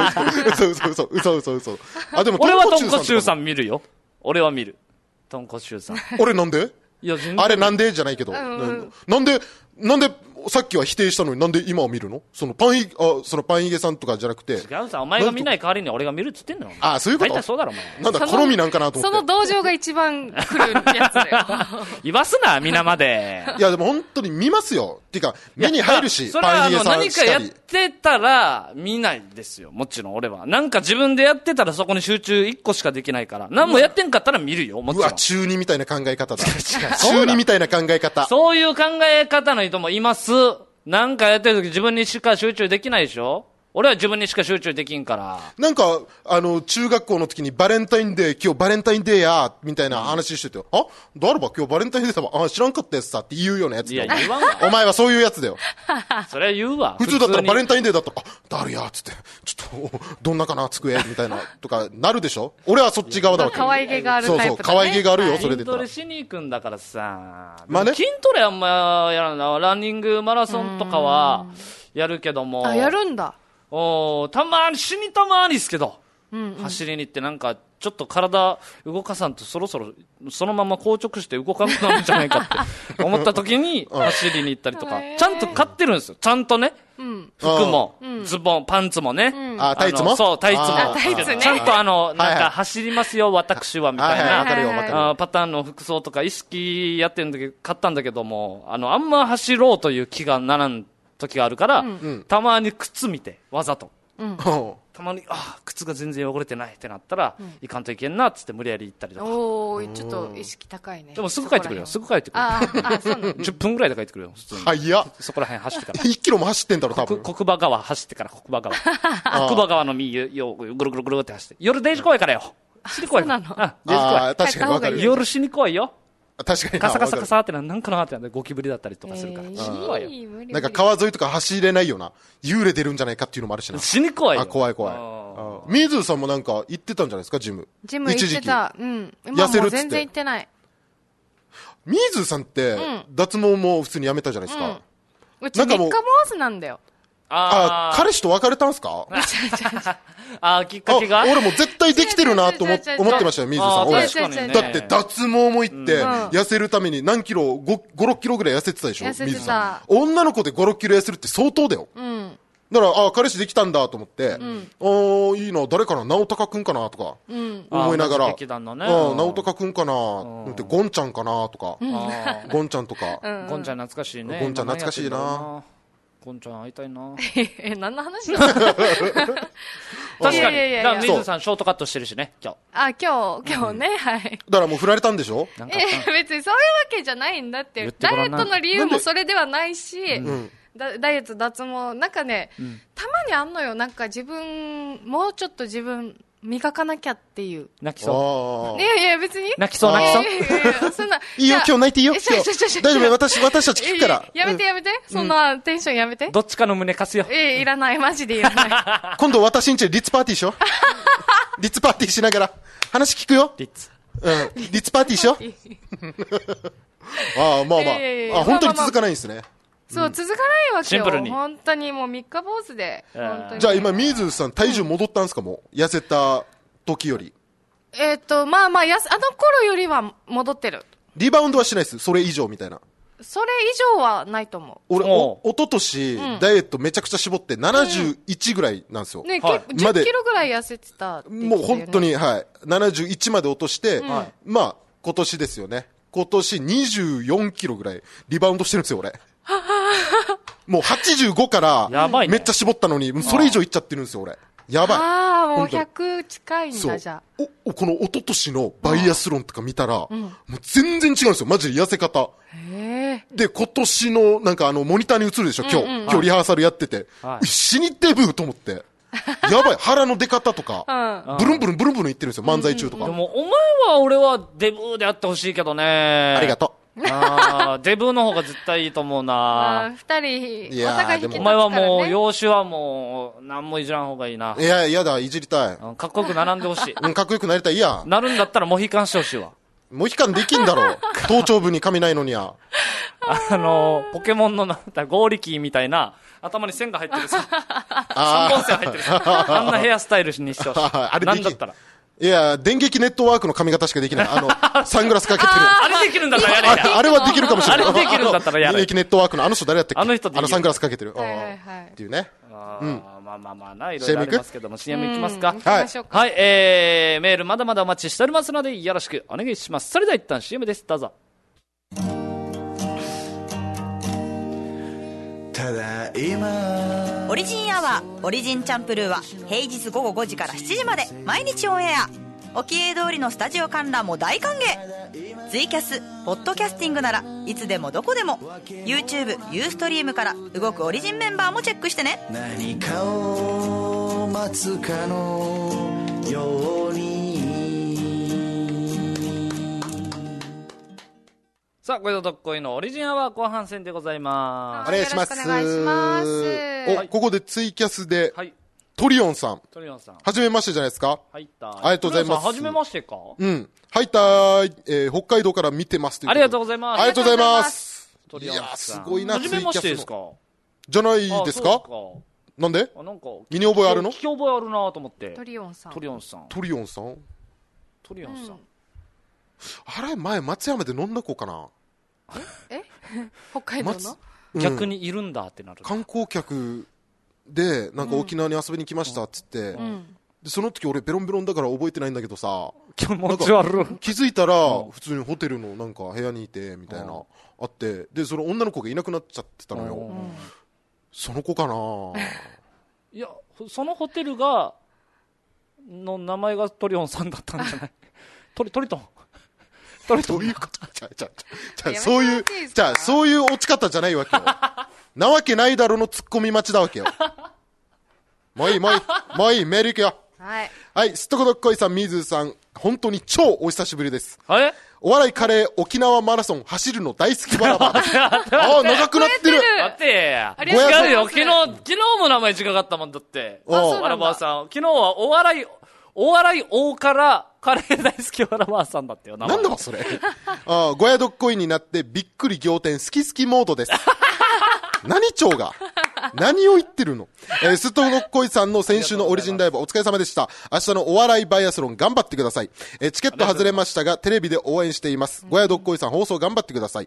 あ、でも俺は豚骨臭さん見るよ。俺は見る。豚骨臭さん。 俺なんで？ いや、 あれなんでじゃないけど。なんで、さっきは否定したのになんで今を見るの？そのパンヒゲさんとかじゃなくて。 違うさ、お前が見ない代わりに俺が見るっつってんのよ。 あ、そういうこと？ 大体そうだろ、お前。 なんだ、好みなんかなと思って。 その同情が一番来るやつだよ。 言わすな、皆まで。 いや、でも本当に見ますよ。っていうか、目に入るし、 パンヒゲさん。何かやってたら見ないですよ。もちろん俺は。なんか自分でやってたらそこに集中1個しかできないから。何もやってんかったら見るよ、もちろん。 うわ、中二みたいな考え方だ。中二みたいな考え方。 そういう考え方の人もいます。なんかやってるとき自分にしか集中できないでしょ？俺は自分にしか集中できんから。 なんか、中学校の時にバレンタインデー、今日バレンタインデーや、みたいな話してて、あ、誰ば今日バレンタインデーだわ、あ、知らんかったやつさって言うようなやつだよ。 いや、言わんわ。 お前はそういうやつだよ。 それは言うわ。 普通だったらバレンタインデーだったら、あ、誰や、つって、ちょっと、どんなかな、机、みたいな、とか、なるでしょ？俺はそっち側だわけ。 可愛げがあるタイプだね。 そう、可愛げがあるよ、それで。 筋トレしに行くんだからさ。 まあね。 筋トレあんまやらない。ランニング、マラソンとかは、やるけども。 あ、やるんだ。 たまにですけど、走りに行ってなんか、ちょっと体動かさんとそろそろそのまま硬直して動かなくなるんじゃないかって思った時に走りに行ったりとか、ちゃんと買ってるんですよ。ちゃんとね。服も、ズボン、パンツもね。 タイツも？ そう、タイツも。ちゃんとなんか走りますよ、私は、みたいな。パターンの服装とか意識やってるんだけど、買ったんだけども、あんま走ろうという気がならん時があるから、たまに靴見て、わざと。たまに、靴が全然汚れてないってなったら、いかんといけんなっつって無理やり行ったりとか。 おー、ちょっと意識高いね。 でもすぐ帰ってくるよ、そうなの。10分ぐらいで帰ってくるよ、普通に。 早っ。 そこら辺走ってから。 1キロも走ってんだろ、多分。 国場川走ってから、国場川。国場川の右をぐるぐるぐるって走って。夜デイジ怖いからよ。死に怖い。 そうなの。 デイジ怖い。 確かにわかる。 夜死に怖いよ。 確かに。 カサカサカサってなんかなってゴキブリだったりとかするから。死に怖いよ。 なんか川沿いとか走れないような、幽霊出るんじゃないかっていうのもあるしな。 死に怖いよ。 怖い。水さんもなんか行ってたんじゃないですか、ジム。 ジム行ってた。うん。 痩せるっつって。 全然行ってない。 水さんって、脱毛も普通にやめたじゃないですか。 うち3日坊主なんだよ。 彼氏と別れたんすか？ きっかけが？ 俺も絶対できてるなと思ってましたよ、水さん。俺。だって脱毛も行って、痩せるために何キロ、5、6キロぐらい痩せてたでしょ、水さん。女の子で5、6キロ痩せるって相当だよ。だから、彼氏できたんだと思って、いいな、誰かな、直隆くんかなとか、思いながら、直隆くんかな、ゴンちゃんかなとか、ゴンちゃんとか。 ゴンちゃん懐かしいね。 ゴンちゃん懐かしいな。 ゴンちゃん会いたいな。 何の話なの？確かに。水さんショートカットしてるしね、今日。 今日ね、はい。 だからもう振られたんでしょ？ 別にそういうわけじゃないんだって。ダイエットの理由もそれではないし、ダイエット、脱毛、なんかね、たまにあんのよ。なんかもうちょっと自分磨かなきゃっていう。 泣きそう。 いやいや、別に。 泣きそう、泣きそう。 そんな。 いいよ、今日泣いていいよ。大丈夫、私たち聞くから。 やめて。そんなテンションやめて。 どっちかの胸貸すよ。 いらない、マジでいらない。 今度私んちでリッツパーティーしよう。リッツパーティーしながら。話聞くよ。 リッツ。 リッツパーティーしよう。まあ。本当に続かないんですね。 そう、続かないわけよ。 シンプルに。 本当にもう3日坊主で。 じゃあ今、ミーズさん体重戻ったんですか、もう。痩せた時より。 まあ、あの頃よりは戻ってる。 リバウンドはしないです。それ以上みたいな。 それ以上はないと思う。 俺、おととし、ダイエットめちゃくちゃ絞って71ぐらいなんですよ。 ね、10キロぐらい痩せてた。 もう本当に、はい。71まで落として、まあ、今年ですよね。今年24キロぐらいリバウンドしてるんですよ、俺。もう85からめっちゃ絞ったのに、それ以上いっちゃってるんですよ、俺。やばい。 もう100近いんだ、じゃあ。 この一昨年のバイアスロンとか見たら、もう全然違うんですよ、マジで痩せ方。で、今年のなんかモニターに映るでしょ、今日リハーサルやってて。死にデブーと思って。やばい、腹の出方とか、ブルンブルンいってるんですよ、漫才中とか。 でも、お前は俺はデブーであってほしいけどね。 ありがとう。 デブの方が絶対いいと思うな。 二人、お互い引き立つからね。 お前はもう、容姿はもう、何もいじらん方がいいな。 いや、やだ、いじりたい。 かっこよく並んでほしい。 かっこよくなりたい、いや。 なるんだったらモヒカンしてほしいわ。 モヒカンできんだろ。頭頂部に髪ないのにや。 ポケモンのゴーリキーみたいな、頭に線が入ってるさ。3本線入ってるさ。あんなヘアスタイルにしてほしい。あれなんだったら。 いや、電撃ネットワークの髪型しかできない。サングラスかけてる。 あれできるんだったらやれや。 あれはできるかもしれない。 あれできるんだったらやれ。 電撃ネットワークの人誰やったっけ？ あの人でサングラスかけてる。っていうね。 まあな、いろいろありますけども、CM いきますか。はい。メールまだまだお待ちしておりますので、よろしくお願いします。それでは一旦 CM です。どうぞ。 ただいまオリジンアワーオリジンチャンプルーは平日午後5時から7時まで毎日オンエア。おきえ通りのスタジオ観覧も大歓迎。ツイキャスポッドキャスティングならいつでもどこでも YouTube、ユーストリームから動くオリジンメンバーもチェックしてね。 何かを待つかのように。 さあ、これとどっこいのオリジンアワー後半戦でございます。 お願いします。 お願いします。 ここでツイキャスで、トリオンさん。はじめましてじゃないですか。 入った。 ありがとうございます。 はじめましてか。 入った。北海道から見てます。 ありがとうございます。 ありがとうございます。 いや、 すごいな、 はじめましてですか。 じゃないですか。なんで身に覚えあるの？ 聞き覚えあるなと思って。 トリオンさん。 あれ、前、松山で飲んだ子かな。 北海道の逆にいるんだってなる。 観光客で、なんか沖縄に遊びに来ましたっつって、でその時俺ベロンベロンだから覚えてないんだけどさ、 気持ち悪い。 気づいたら、普通にホテルのなんか部屋にいて、みたいな、あって、で、その女の子がいなくなっちゃってたのよ。その子かないや、そのホテルの名前がトリオンさんだったんじゃないトリトン。 どういうことそういう落ち方じゃないわけよ。なわけないだろのツッコミ待ちだわけよ。もういい、メール行くよ。はい、すっとこどっこいさん、みずさん、本当に超お久しぶりです。お笑いカレー沖縄マラソン走るの大好きバラバです。長くなってる。 待ってや。違うよ。昨日も名前違かったもんだって。バラバさん。昨日はお笑い大からカレー大好きバラバさんだったよ。 なんだそれ。ごやどっこいになってびっくり仰天好きモードです。何蝶が何を言ってるの。すっとどっこいさんの先週のオリジンライブお疲れ様でした。明日のお笑いバイアスロン頑張ってください。チケット外れましたがテレビで応援しています。ごやどっこいさん放送頑張ってください。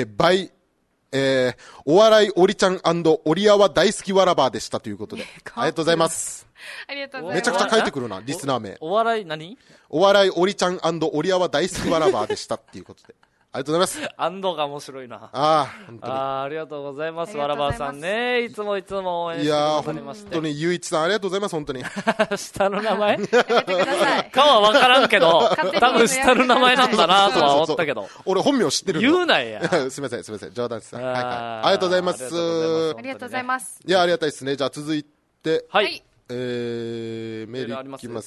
お笑いオリちゃん&オリアワ大好きわらばでしたということで、ありがとうございます。 ありがとうございます。 めちゃくちゃ書いてくるな、リスナー名。 お笑い何？ お笑いオリちゃん&オリアワ大好きわらばでしたっていうことで。ありがとうございます。 アンドが面白いな。 本当に。 ありがとうございます。わらばさんね。いつも応援してくださりまして。 本当に、ゆういちさんありがとうございます、本当に。 下の名前かはわからんけど、多分下の名前なんだなとは思ったけど。 俺本名知ってる言うなや。 すみません、冗談です。ありがとうございます。 ありがとうございます。 いや、ありがたいですね。じゃあ続いて、 はい。 メールいきますか。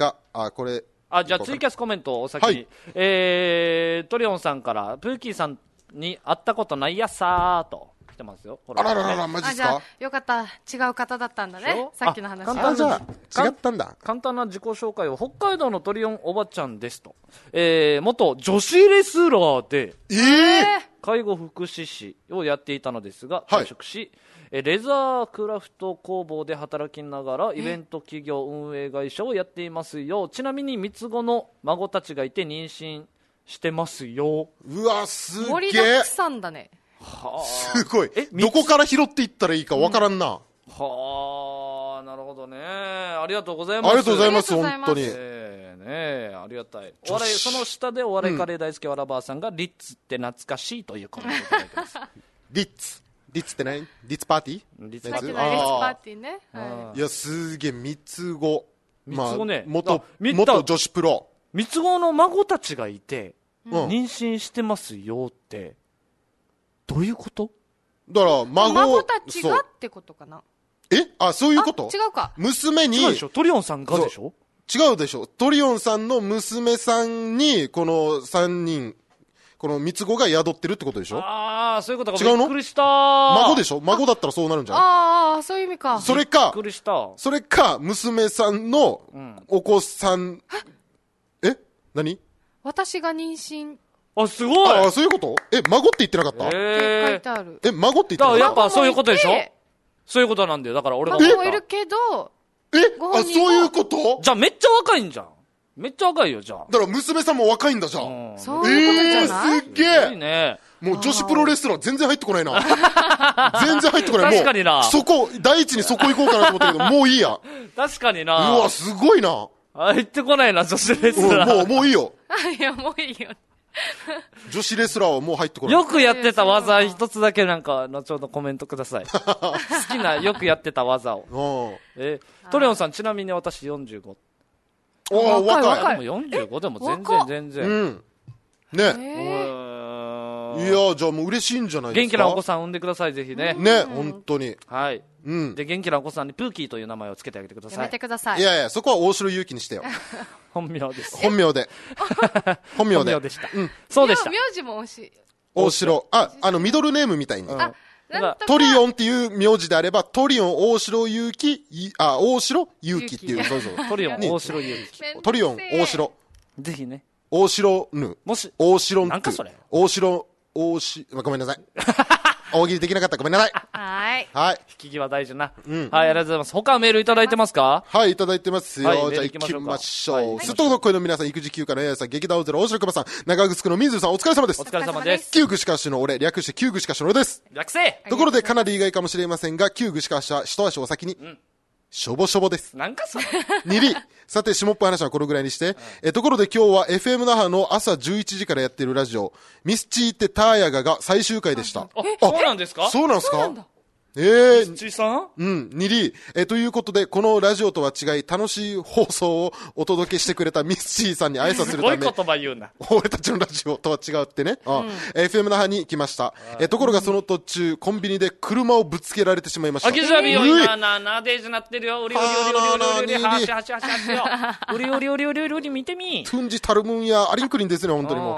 か。これ。 じゃあツイキャスコメントをお先に。はい、トリオンさんから、プーキーさんに会ったことないやさーと。来てますよ。 あらららら、マジですか。 じゃあよかった、違う方だったんだね、さっきの話。 じゃあ違ったんだ。 簡単な自己紹介を、北海道のトリオンおばちゃんですと、元女子レスラーで、介護福祉士をやっていたのですが、退職し、レザークラフト工房で働きながらイベント企業運営会社をやっていますよ。ちなみに三つ子の孫たちがいて妊娠してますよ。 うわ、すげえ、 盛りだくさんだね。 すごい。どこから拾っていったらいいかわからんな。 はあ、なるほどね。ありがとうございます。 ありがとうございます、本当に。 ね、ありがたい。お笑い、その下でお笑いカレー大好きわらばーさんが、リッツって懐かしいというコメントをいただいてます。 リッツって何？リッツパーティー？ リッツパーティーね。 いや、すげえ、三つ子。 三つ子ね。 元女子プロ。 三つ子の孫たちがいて、妊娠してますよって、どういうこと？ だから孫たちがってことかな。 そういうこと？ 違うか。 娘に。 違うでしょ、トリオンさんがでしょ？ 違うでしょ。トリオンさんの娘さんにこの3人、この三つ子が宿ってるってことでしょ。 そういうことか。 違うの？ びっくりした。 孫でしょ。孫だったらそうなるんじゃない？ そういう意味か。 それか、 びっくりした。 それか、娘さんのお子さん、何？ 私が妊娠。 すごい。 そういうこと？孫って言ってなかった？ って書いてある。 孫って言ってなかった？ やっぱそういうことでしょ？そういうことなんだよ。だから俺が孫もいるけど、 そういうこと？ じゃあめっちゃ若いんじゃん。めっちゃ若いよ、じゃあ。 だから娘さんも若いんだじゃん。 そういうことじゃない？ すっげえ。 いいね。 もう女子プロレスラー全然入ってこないな。全然入ってこない。 確かにな。 第一にそこ行こうかなと思ったけど、もういいや。 確かにな。 うわ、すごいな。 入ってこないな、女子レスラー。 もういいよ。 いや、もういいよ。 女子レスラーはもう入ってこない。 よくやってた技一つだけ後ほどコメントください。好きな、よくやってた技を。トレオンさん、ちなみに私45。 若い。でも45でも全然。 ね。いや、じゃあもう嬉しいんじゃないですか。 元気なお子さん産んでください、ぜひね。 ね、本当に。 はい。で、元気なお子さんにプーキーという名前をつけてあげてください。 やめてください。 いやいや、そこは大城祐樹にしてよ。 本名です。 本名で。 本名でした。そうでした。 名字も惜しい。 大城。ミドルネームみたいに。トリオンっていう名字であれば、トリオン大城祐樹、大城祐樹っていう、そうそう。 トリオン大城祐樹。 トリオン大城。 ぜひね。 大城ぬ。 もし、 大城ぬ。 なんかそれ。 ごめんなさい。大喜利できなかった。ごめんなさい。 はい。 引き際大事な。はい、ありがとうございます。他メールいただいてますか？ はい、いただいてますよ。じゃあ行きましょう。すっとこの声の皆さん、育児休暇のややさん、劇団大ゼロ大城熊さん、長ぐの水野さん、お疲れ様です。 お疲れ様です。 旧具しかしの俺、略して旧具しかしの俺です。 略せ！ ところでかなり意外かもしれませんが、旧具しかしは一足お先に。しょぼしょぼです。 なんかそれ。 2里。さて、下っぽい話はこのぐらいにして。ところで今日は FM 那覇の朝11時からやっているラジオ、ミスチーってターヤガが最終回でした。 そうなんですか？ そうなんですか？ ミスチーさん？ 2里。ということで、このラジオとは違い、楽しい放送をお届けしてくれたミスチーさんに挨拶するため。 すごい言葉言うな。 俺たちのラジオとは違うってね。FM 那覇に来ました。ところがその途中、コンビニで車をぶつけられてしまいました。 あきじゃびよ、なでーじなってるよ。うりうりうりうりうりうりうり、はしはしはしはしよ。うりうりうりうりうりうり見てみ。 トゥンジタルムンやアリンクリンですね、本当にもう。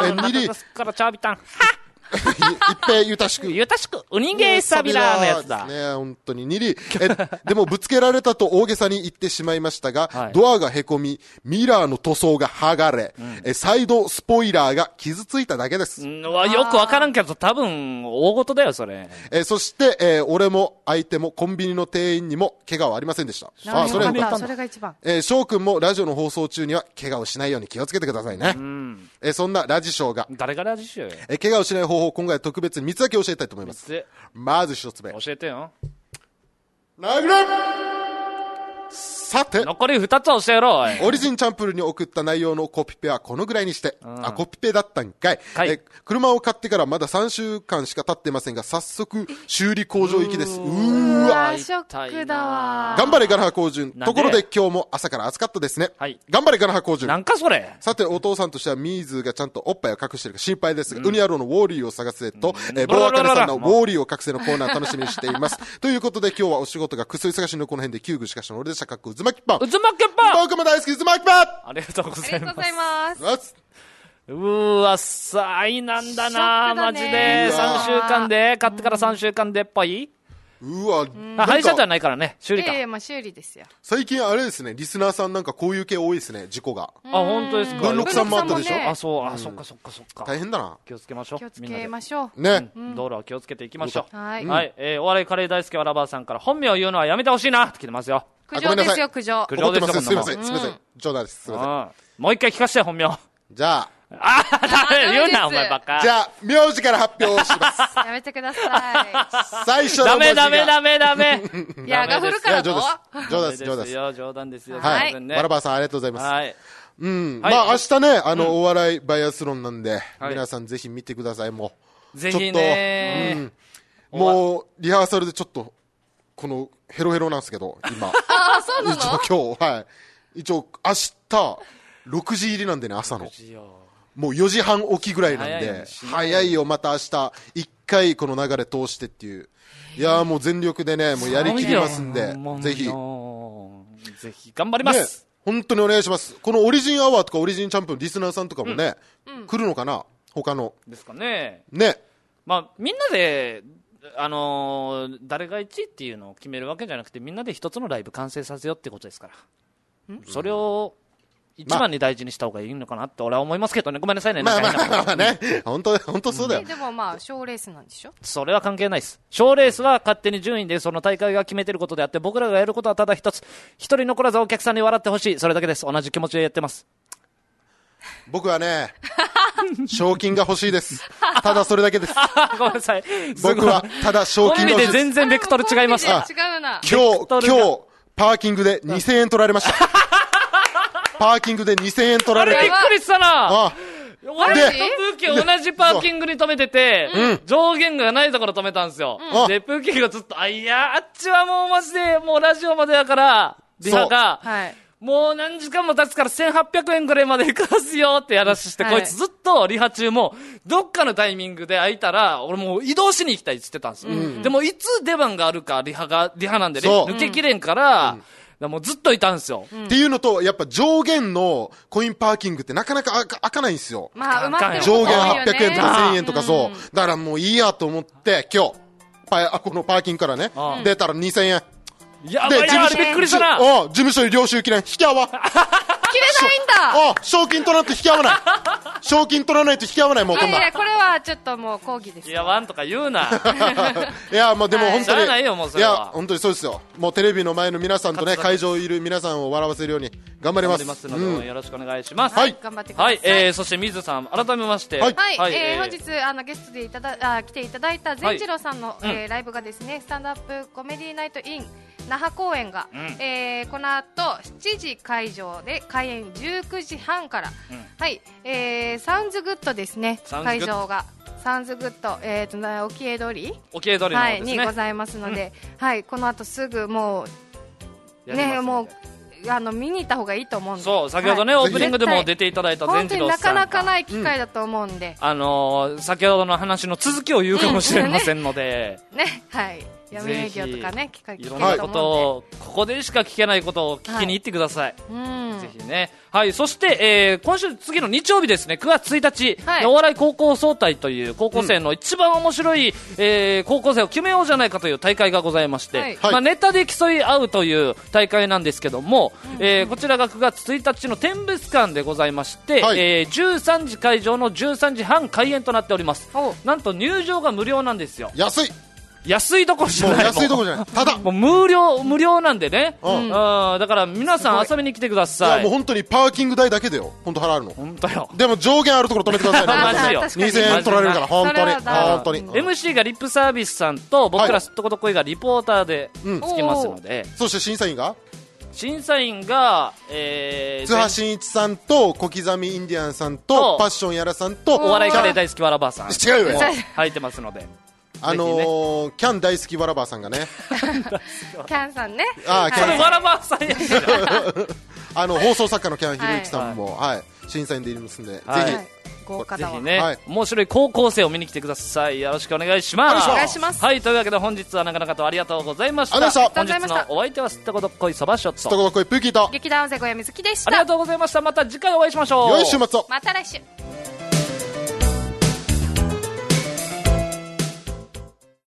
2里。からチャービタン。 一平ゆたしく。 ゆたしく。ウニゲーサビラーのやつだ。 ね、本当に。2里。でもぶつけられたと大げさに言ってしまいましたが、ドアがへこみ、ミラーの塗装が剥がれ、サイドスポイラーが傷ついただけです。 よくわからんけど、多分、大事だよ、それ。 そして、俺も相手もコンビニの店員にも怪我はありませんでした。 それが一番。 翔くんもラジオの放送中には怪我をしないように気をつけてくださいね。そんなラジショーが。 誰がラジショーよ。 怪我をしない方法を今回特別に3つだけ教えたいと思います。まず1つ目。 教えてよ。 殴れ！さて、 残り2つ教えろ。 オリジンチャンプルに送った内容のコピペはこのぐらいにして、コピペだったんかい。車を買ってからまだ3週間しか経ってませんが、早速修理工場行きです。うわ、 ショックだわ。 頑張れガナハ工順。ところで今日も朝から暑かったですね。頑張れガナハ工順。 なんかそれ。 さて、お父さんとしてはミーズがちゃんとおっぱいを隠してるか心配ですが、ウニ野郎のウォーリーを探せと、ボアカネさんのウォーリーを隠せのコーナー楽しみにしています。ということで今日はお仕事がくそ忙しいのこの辺で9具しかしの俺でした。 社格うずまきパン。 うずまきパン僕も大好きうずまきパン。 ありがとうございます。 ありがとうございます。 わ、災難だな、マジで。3週間で、買ってから3週間でっぽい。 うわ、 廃車じゃないからね、修理か。 まあ修理ですよ。 最近あれですね、リスナーさんなんかこういう系多いですね、事故が。 本当ですか。 文禄さんもあったでしょ。 そっか。 大変だな。 気をつけましょう。 気をつけましょう。ね。 道路は気をつけていきましょう。 はい。 お笑いカレー大好きわらばさんから本名を言うのはやめてほしいなって来てますよ。 苦情ですよ、苦情。 苦情ですよ、 すいません。冗談です。すいません。 もう一回聞かせて、本名。 じゃあ。 言うな、お前バカ。 じゃあ、名字から発表します。 やめてください。最初の文字が。 ダメ。 いや、が降るからと。 冗談です。 冗談ですよ。 はい。わらばさん、ありがとうございます。 はい。 まあ、明日ね、お笑いバイアスロンなんで、皆さんぜひ見てください、もう。 ぜひね。 もう、リハーサルでちょっと、この、ヘロヘロなんですけど、今。 そうなの？ 今日、はい。一応、明日、6時入りなんでね、朝の。もう4時半起きぐらいなんで、早いよ、また明日、一回この流れ通してっていう。いやーもう全力でね、もうやりきりますんで、ぜひ。 ぜひ頑張ります。 本当にお願いします。このオリジンアワーとかオリジンチャンプのリスナーさんとかもね、来るのかな他の。 ですかね。 ね。 まあ、みんなで、誰が1位っていうのを決めるわけじゃなくて、みんなで一つのライブ完成させようってことですから。それを、一番に大事にした方がいいのかなって俺は思いますけどね。ごめんなさいね。 まあね。本当そうだよ。 でもまあ、賞レースなんでしょ？ それは関係ないです。賞レースは勝手に順位でその大会が決めてることであって、僕らがやることはただ一つ。一人残らずお客さんに笑ってほしい。それだけです。同じ気持ちでやってます。 僕はね、賞金が欲しいです。ただそれだけです。 ごめんなさい。 僕はただ賞金が欲しいです。 全然ベクトル違いました。 違うな。 今日、パーキングで2000円取られました。パーキングで2000円取られて。 びっくりしたな。俺とプーキー同じパーキングに止めてて、上限がないところ止めたんですよ。で、プーキーがずっと、あっちはもうマジで、もうラジオまでやから、リハが、もう何時間も経つから1800円ぐらいまで行きますよってやらして、こいつずっとリハ中も、どっかのタイミングで空いたら、俺もう移動しに行きたいって言ってたんですよ。でもいつ出番があるか、リハなんでね、抜けきれんから、もうずっといたんですよ。 っていうのと、やっぱ上限のコインパーキングってなかなか開かないんですよ。 まあ、埋まってる上限800円とか1000円とかそう。だからもういいやと思って、今日、このパーキングからね、出たら2000円。 やばいな、びっくりしたな。 事務所に領収記念引き合わ。 切れないんだ。 賞金取らないと引き合わない。賞金取らないと引き合わない、もうこんな。 いや、これはちょっともう抗議です。 いや、ワンとか言うな。 いや、もうでも本当に。 いや、 本当にそうですよ。もうテレビの前の皆さんとね、会場いる皆さんを笑わせるように頑張ります。 頑張りますので、よろしくお願いします。 はい。頑張ってください。 はい、そして水さん、改めまして。 はい。本日、ゲストで来ていただいた善次郎さんのライブがですね、スタンドアップコメディナイトイン那覇公演が、この後7時会場で開演19時半から、はい、サウンズグッドですね、会場がサウンズグッド、沖江通りにございますので、はい、この後すぐもうね、もう見に行った方がいいと思うんで。 そう、先ほどね、オープニングでも出ていただいた善次郎さん、 本当になかなかない機会だと思うんで、 先ほどの話の続きを言うかもしれませんのでね、はい、闇営業とかね、 いろんなことを、ここでしか聞けないことを聞きに行ってください。ぜひね。はい、そして、今週次の日曜日ですね、9月1日、お笑い高校総体という高校生の一番面白い、高校生を決めようじゃないかという大会がございまして、ネタで競い合うという大会なんですけども、こちらが9月1日の天物館でございまして、13時会場の13時半開演となっております。なんと入場が無料なんですよ。安いどころじゃない。 安いどころじゃない。ただもう無料なんでね。だから皆さん遊びに来てください。 いやもう本当にパーキング代だけでよ。本当払うの。 本当よ。 でも上限あるところ止めてくださいね。 マジよ。 2000円取られるから本当に。 MC がリップサービスさんと僕らすっとことこいがリポーターでつきますので。 そして審査員が津波真一さんと小刻みインディアンさんとパッションやらさんとお笑いカレー大好きわらばさん。 違うよ。 入ってますので。 キャン大好きわらばさんがね。 キャンさんね。 それわらばさんやし。 放送作家のキャンひろゆきさんも、審査員でいますんで、ぜひ。 豪華だわ。 ぜひね、面白い高校生を見に来てください。よろしくお願いします。 お願いします。 はい、というわけで本日はなかなかとありがとうございました。本日のお相手はすったこどっこいそばショット、 すったこどっこいプーキーと劇団尾瀬小谷瑞希でした。 ありがとうございました。また次回お会いしましょう。 良い週末を。 また来週。